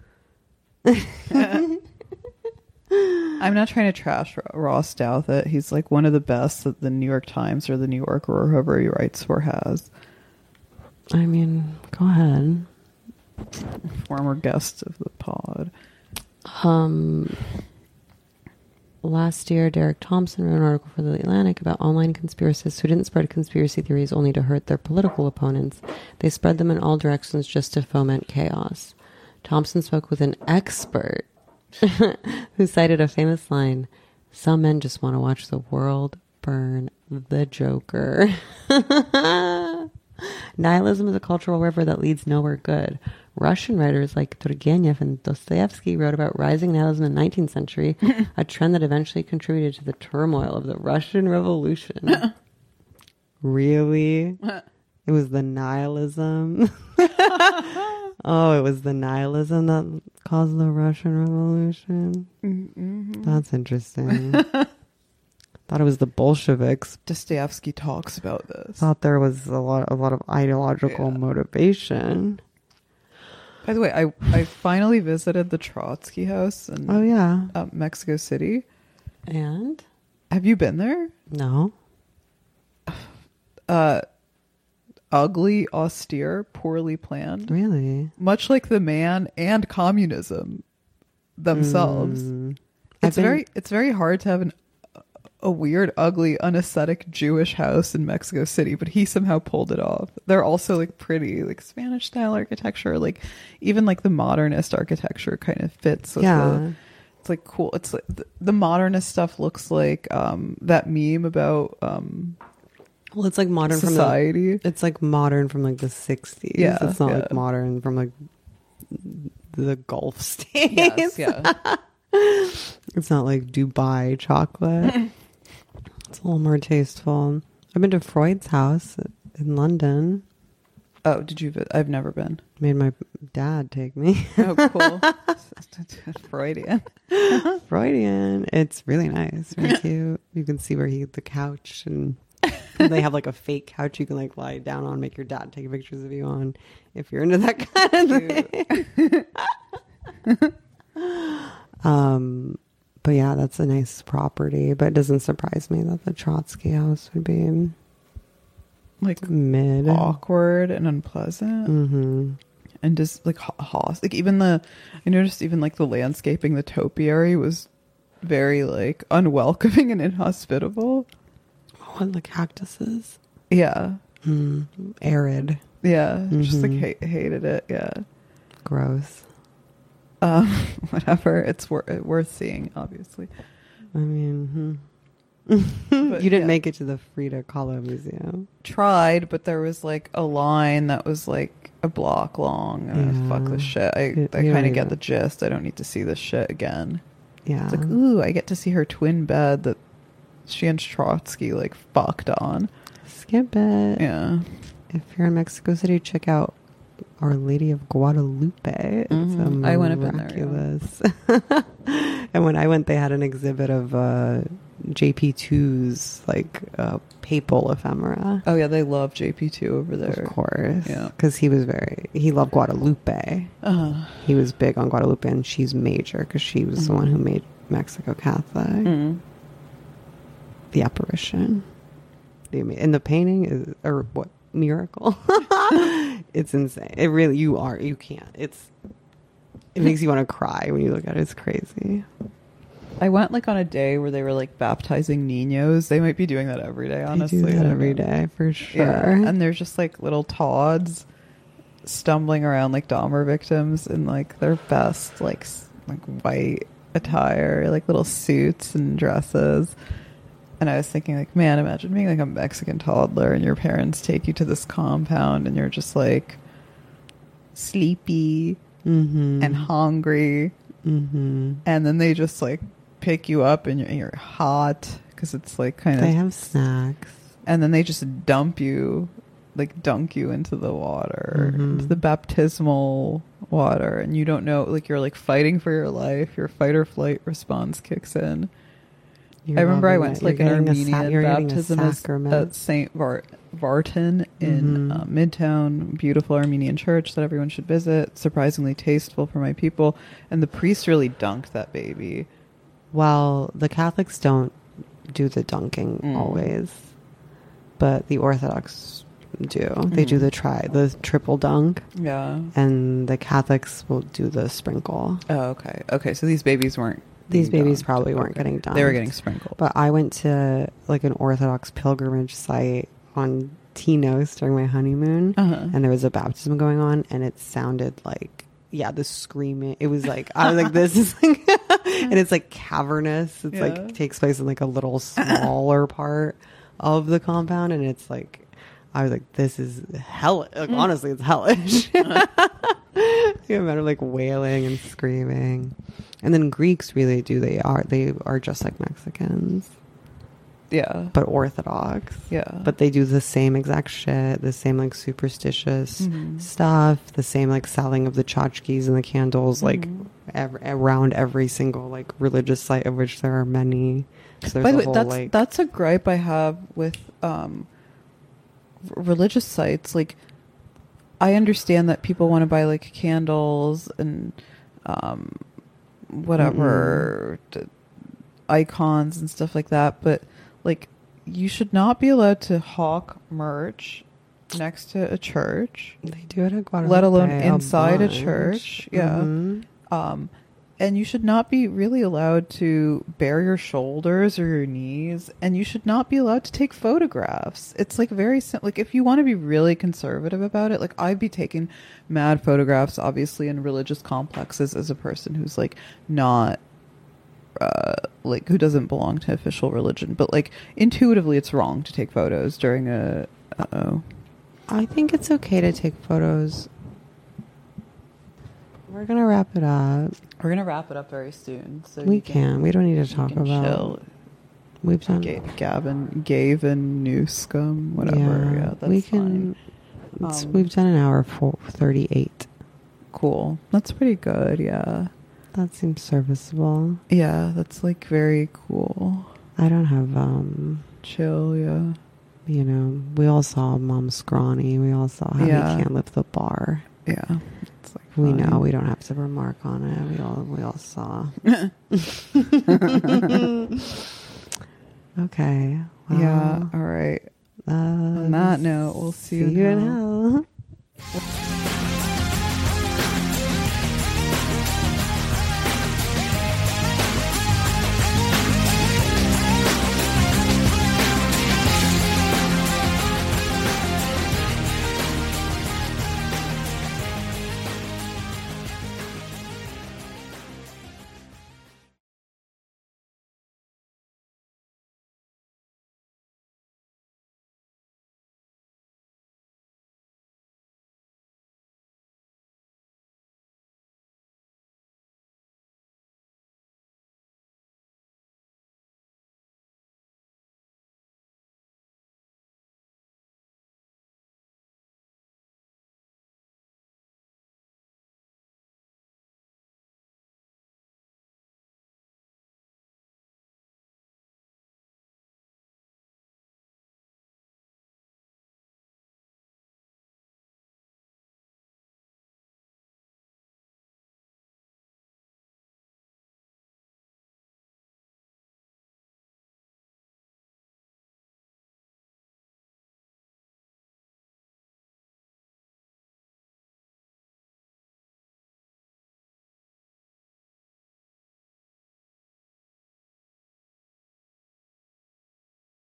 I'm not trying to trash Ross Douthat. He's like one of the best that the New York Times or the New Yorker or whoever he writes for has. I mean, go ahead. Former guest of the pod. Last year, Derek Thompson wrote an article for The Atlantic about online conspiracists who didn't spread conspiracy theories only to hurt their political opponents. They spread them in all directions just to foment chaos. Thompson spoke with an expert who cited a famous line, "Some men just want to watch the world burn the Joker." Nihilism is a cultural river that leads nowhere good. Russian writers like Turgenev and Dostoevsky wrote about rising nihilism in the 19th century, a trend that eventually contributed to the turmoil of the Russian Revolution. Really? It was the nihilism? Oh, it was the nihilism that caused the Russian Revolution? Mm-hmm. That's interesting. Thought it was the Bolsheviks. Dostoevsky talks about this. Thought there was a lot of ideological motivation. By the way, I finally visited the Trotsky House in Mexico City. And? Have you been there? No. Ugly, austere, poorly planned. Really? Much like the man and communism themselves. It's very hard to have a weird, ugly, unaesthetic Jewish house in Mexico City, but he somehow pulled it off. They're also like pretty, like Spanish style architecture, like even like the modernist architecture kind of fits with it's like cool. It's like the modernist stuff looks like that meme about well, it's like modern society. It's like modern from like the 60s. Yeah, it's not like modern from like the Gulf states. Yes, yeah. It's not like Dubai chocolate. It's a little more tasteful. I've been to Freud's house in London. Oh, did you? I've never been. Made my dad take me. Oh, cool. Freudian. Freudian. It's really nice. Very cute. You can see where the couch, and they have like a fake couch you can like lie down on, make your dad take pictures of you on if you're into that kind of thing. But yeah, that's a nice property. But it doesn't surprise me that the Trotsky House would be like mid, awkward and unpleasant. Mm-hmm. And just like like even I noticed even like the landscaping, the topiary was very like unwelcoming and inhospitable. Oh, and the cactuses. Yeah. Arid. Yeah. Just like hated it. Yeah. Gross. Whatever. It's worth seeing, obviously. I mean, you didn't make it to the Frida Kahlo Museum. Tried, but there was like a line that was like a block long. Fuck this shit. I kind of get the gist. I don't need to see this shit again. Yeah. It's like, ooh, I get to see her twin bed that she and Trotsky like fucked on. Skip it. Yeah. if you're in Mexico City, check out Our Lady of Guadalupe. Mm-hmm. I went up in there. Yeah. And when I went, they had an exhibit of JP2's like papal ephemera. Oh yeah, they love JP2 over there. Of course. Yeah. Because he loved Guadalupe. Uh-huh. He was big on Guadalupe, and she's major because she was the one who made Mexico Catholic. Mm-hmm. The apparition. And the painting is, or what, miracle. It's insane. It really, you can't. It makes you want to cry when you look at it. It's crazy. I went like on a day where they were like baptizing niños. They might be doing that every day, honestly. They do that every day, for sure. Yeah. And they're just like little Todds stumbling around like Dahmer victims in like their best like white attire, like little suits and dresses. And I was thinking like, man, imagine being like a Mexican toddler and your parents take you to this compound and you're just like sleepy and hungry. Mm-hmm. And then they just like pick you up and you're hot because it's like kind of... They have snacks. And then they just dunk you into the water, into the baptismal water. And you don't know, like you're like fighting for your life. Your fight or flight response kicks in. I remember I went to like an Armenian baptism at St. Vartan in Midtown, beautiful Armenian church that everyone should visit. Surprisingly tasteful for my people. And the priest really dunked that baby. Well, the Catholics don't do the dunking always, but the Orthodox do. They do the triple dunk. Yeah. And the Catholics will do the sprinkle. Oh, okay. Okay, so these babies weren't... These babies probably weren't getting dunked. They were getting sprinkled. But I went to like an Orthodox pilgrimage site on Tinos during my honeymoon, and there was a baptism going on, and it sounded like, the screaming. It was like, I was like, this is like, and it's like cavernous. It's like takes place in like a little smaller part of the compound, and it's like, I was like, this is hellish. Like, honestly, it's hellish. You imagine like wailing and screaming. And then Greeks really do. They are just like Mexicans. Yeah. But Orthodox. Yeah. But they do the same exact shit, the same like superstitious stuff, the same like selling of the tchotchkes and the candles, like around every single like religious site, of which there are many. So by the way, that's a gripe I have with religious sites. Like, I understand that people want to buy like candles and whatever icons and stuff like that, but like you should not be allowed to hawk merch next to a church. They do it at Guadalupe, let alone inside a church. And you should not be really allowed to bare your shoulders or your knees, and you should not be allowed to take photographs. It's like very simple. Like if you want to be really conservative about it, like I'd be taking mad photographs, obviously, in religious complexes as a person who's like not like who doesn't belong to official religion, but like intuitively it's wrong to take photos during I think it's okay to take photos. We're gonna wrap it up. We're gonna wrap it up very soon. So we can. We don't need to talk about. Chill. We've done Gavin Newscomb, whatever. Yeah, that's we can. Fine. We've done an hour 38. Cool. That's pretty good. Yeah. That seems serviceable. Yeah, that's like very cool. I don't have chill. Yeah. You know, we all saw Mom Scrawny. We all saw how he can't lift the bar. Yeah. We know. We don't have to remark on it. We all saw. Okay. Well, yeah. All right. On that note, we'll see you in hell.